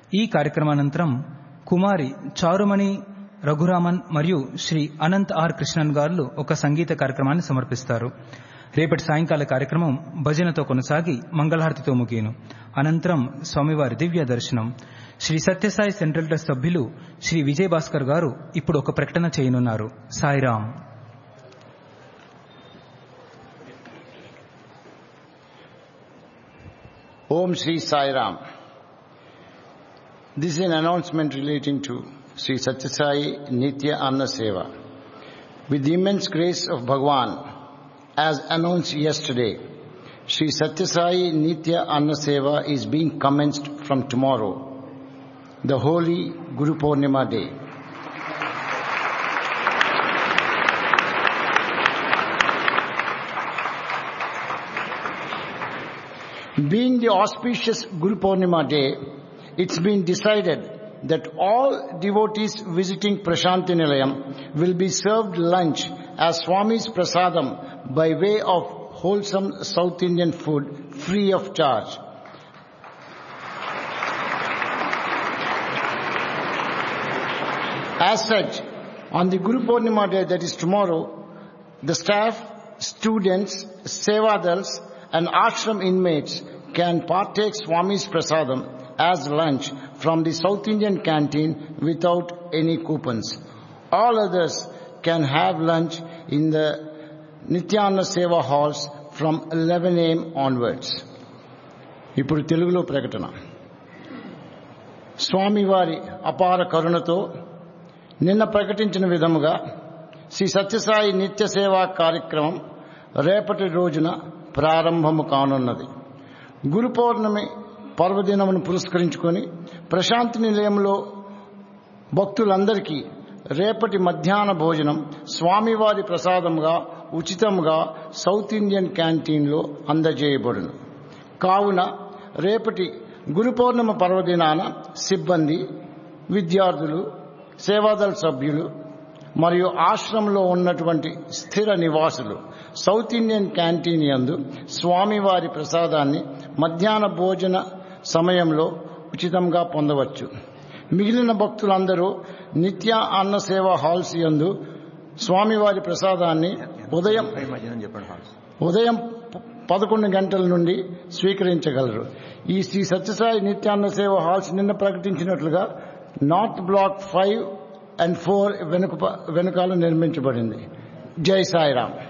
ఈ కార్యక్రమానంతరం కుమారి చారుమణి రఘురామన్ మరియు శ్రీ అనంత్ ఆర్ కృష్ణన్ గారు ఒక సంగీత కార్యక్రమాన్ని సమర్పిస్తారు. రేపటి సాయంకాల కార్యక్రమం భజనతో కొనసాగి మంగళహారతితో ముగియను. అనంతరం స్వామివారి దివ్య దర్శనం. శ్రీ సత్యసాయి సెంట్రల్ ట్రస్ట్ సభ్యులు శ్రీ విజయ్ భాస్కర్ గారు ఇప్పుడు ఒక ప్రకటన చేయనున్నారు. Sairam. Om Shri Sai Ram. This is an announcement relating to Sri Satya Sai Nitya Anna Seva. With the immense grace of Bhagwan, as announced yesterday, Sri Satya Sai Nitya Anna Seva is being commenced from tomorrow, the holy Guru Purnima day. Being the auspicious Guru Purnima day, it's been decided that all devotees visiting Prashanti Nilayam will be served lunch as Swami's Prasadam by way of wholesome South Indian food free of charge. As such, on the Guru Purnima day, that is tomorrow, the staff, students, Sevadals and ashram inmates can partake Swami's Prasadam as lunch from the South Indian canteen without any coupons. All others can have lunch in the Nityanna Seva halls from eleven a m onwards. ఇప్పుడు తెలుగులో ప్రకటన. స్వామివారి అపార కరుణతో నిన్న ప్రకటించిన విధముగా శ్రీ సత్యసాయి నిత్య సేవా కార్యక్రమం రేపటి రోజున ప్రారంభము కానున్నది. గురు పౌర్ణమి పర్వదినమును పురస్కరించుకొని ప్రశాంతి నిలయంలో భక్తులందరికీ రేపటి మధ్యాహ్న భోజనం స్వామివారి ప్రసాదముగా ఉచితంగా సౌత్ ఇండియన్ క్యాంటీన్లో అందజేయబడును. కావున రేపటి గురు పౌర్ణమి పర్వదినాన సిబ్బంది, విద్యార్థులు, సేవాదళ సభ్యులు మరియు ఆశ్రమంలో ఉన్నటువంటి స్థిర నివాసులు సౌత్ ఇండియన్ క్యాంటీన్ యందు స్వామివారి ప్రసాదాన్ని మధ్యాహ్న భోజన సమయంలో ఉచితంగా పొందవచ్చు. మిగిలిన భక్తులందరూ నిత్య అన్న సేవా హాల్స్ యందు స్వామివారి ప్రసాదాన్ని ఉదయం ఉదయం పదకొండు గంటల నుండి స్వీకరించగలరు. ఈ శ్రీ సత్యసాయి నిత్యాన్న సేవ హాల్స్ నిన్న ప్రకటించినట్లుగా north block five and four వెనుక వెనుకాల నిర్మించబడింది. జై సాయిరామ్.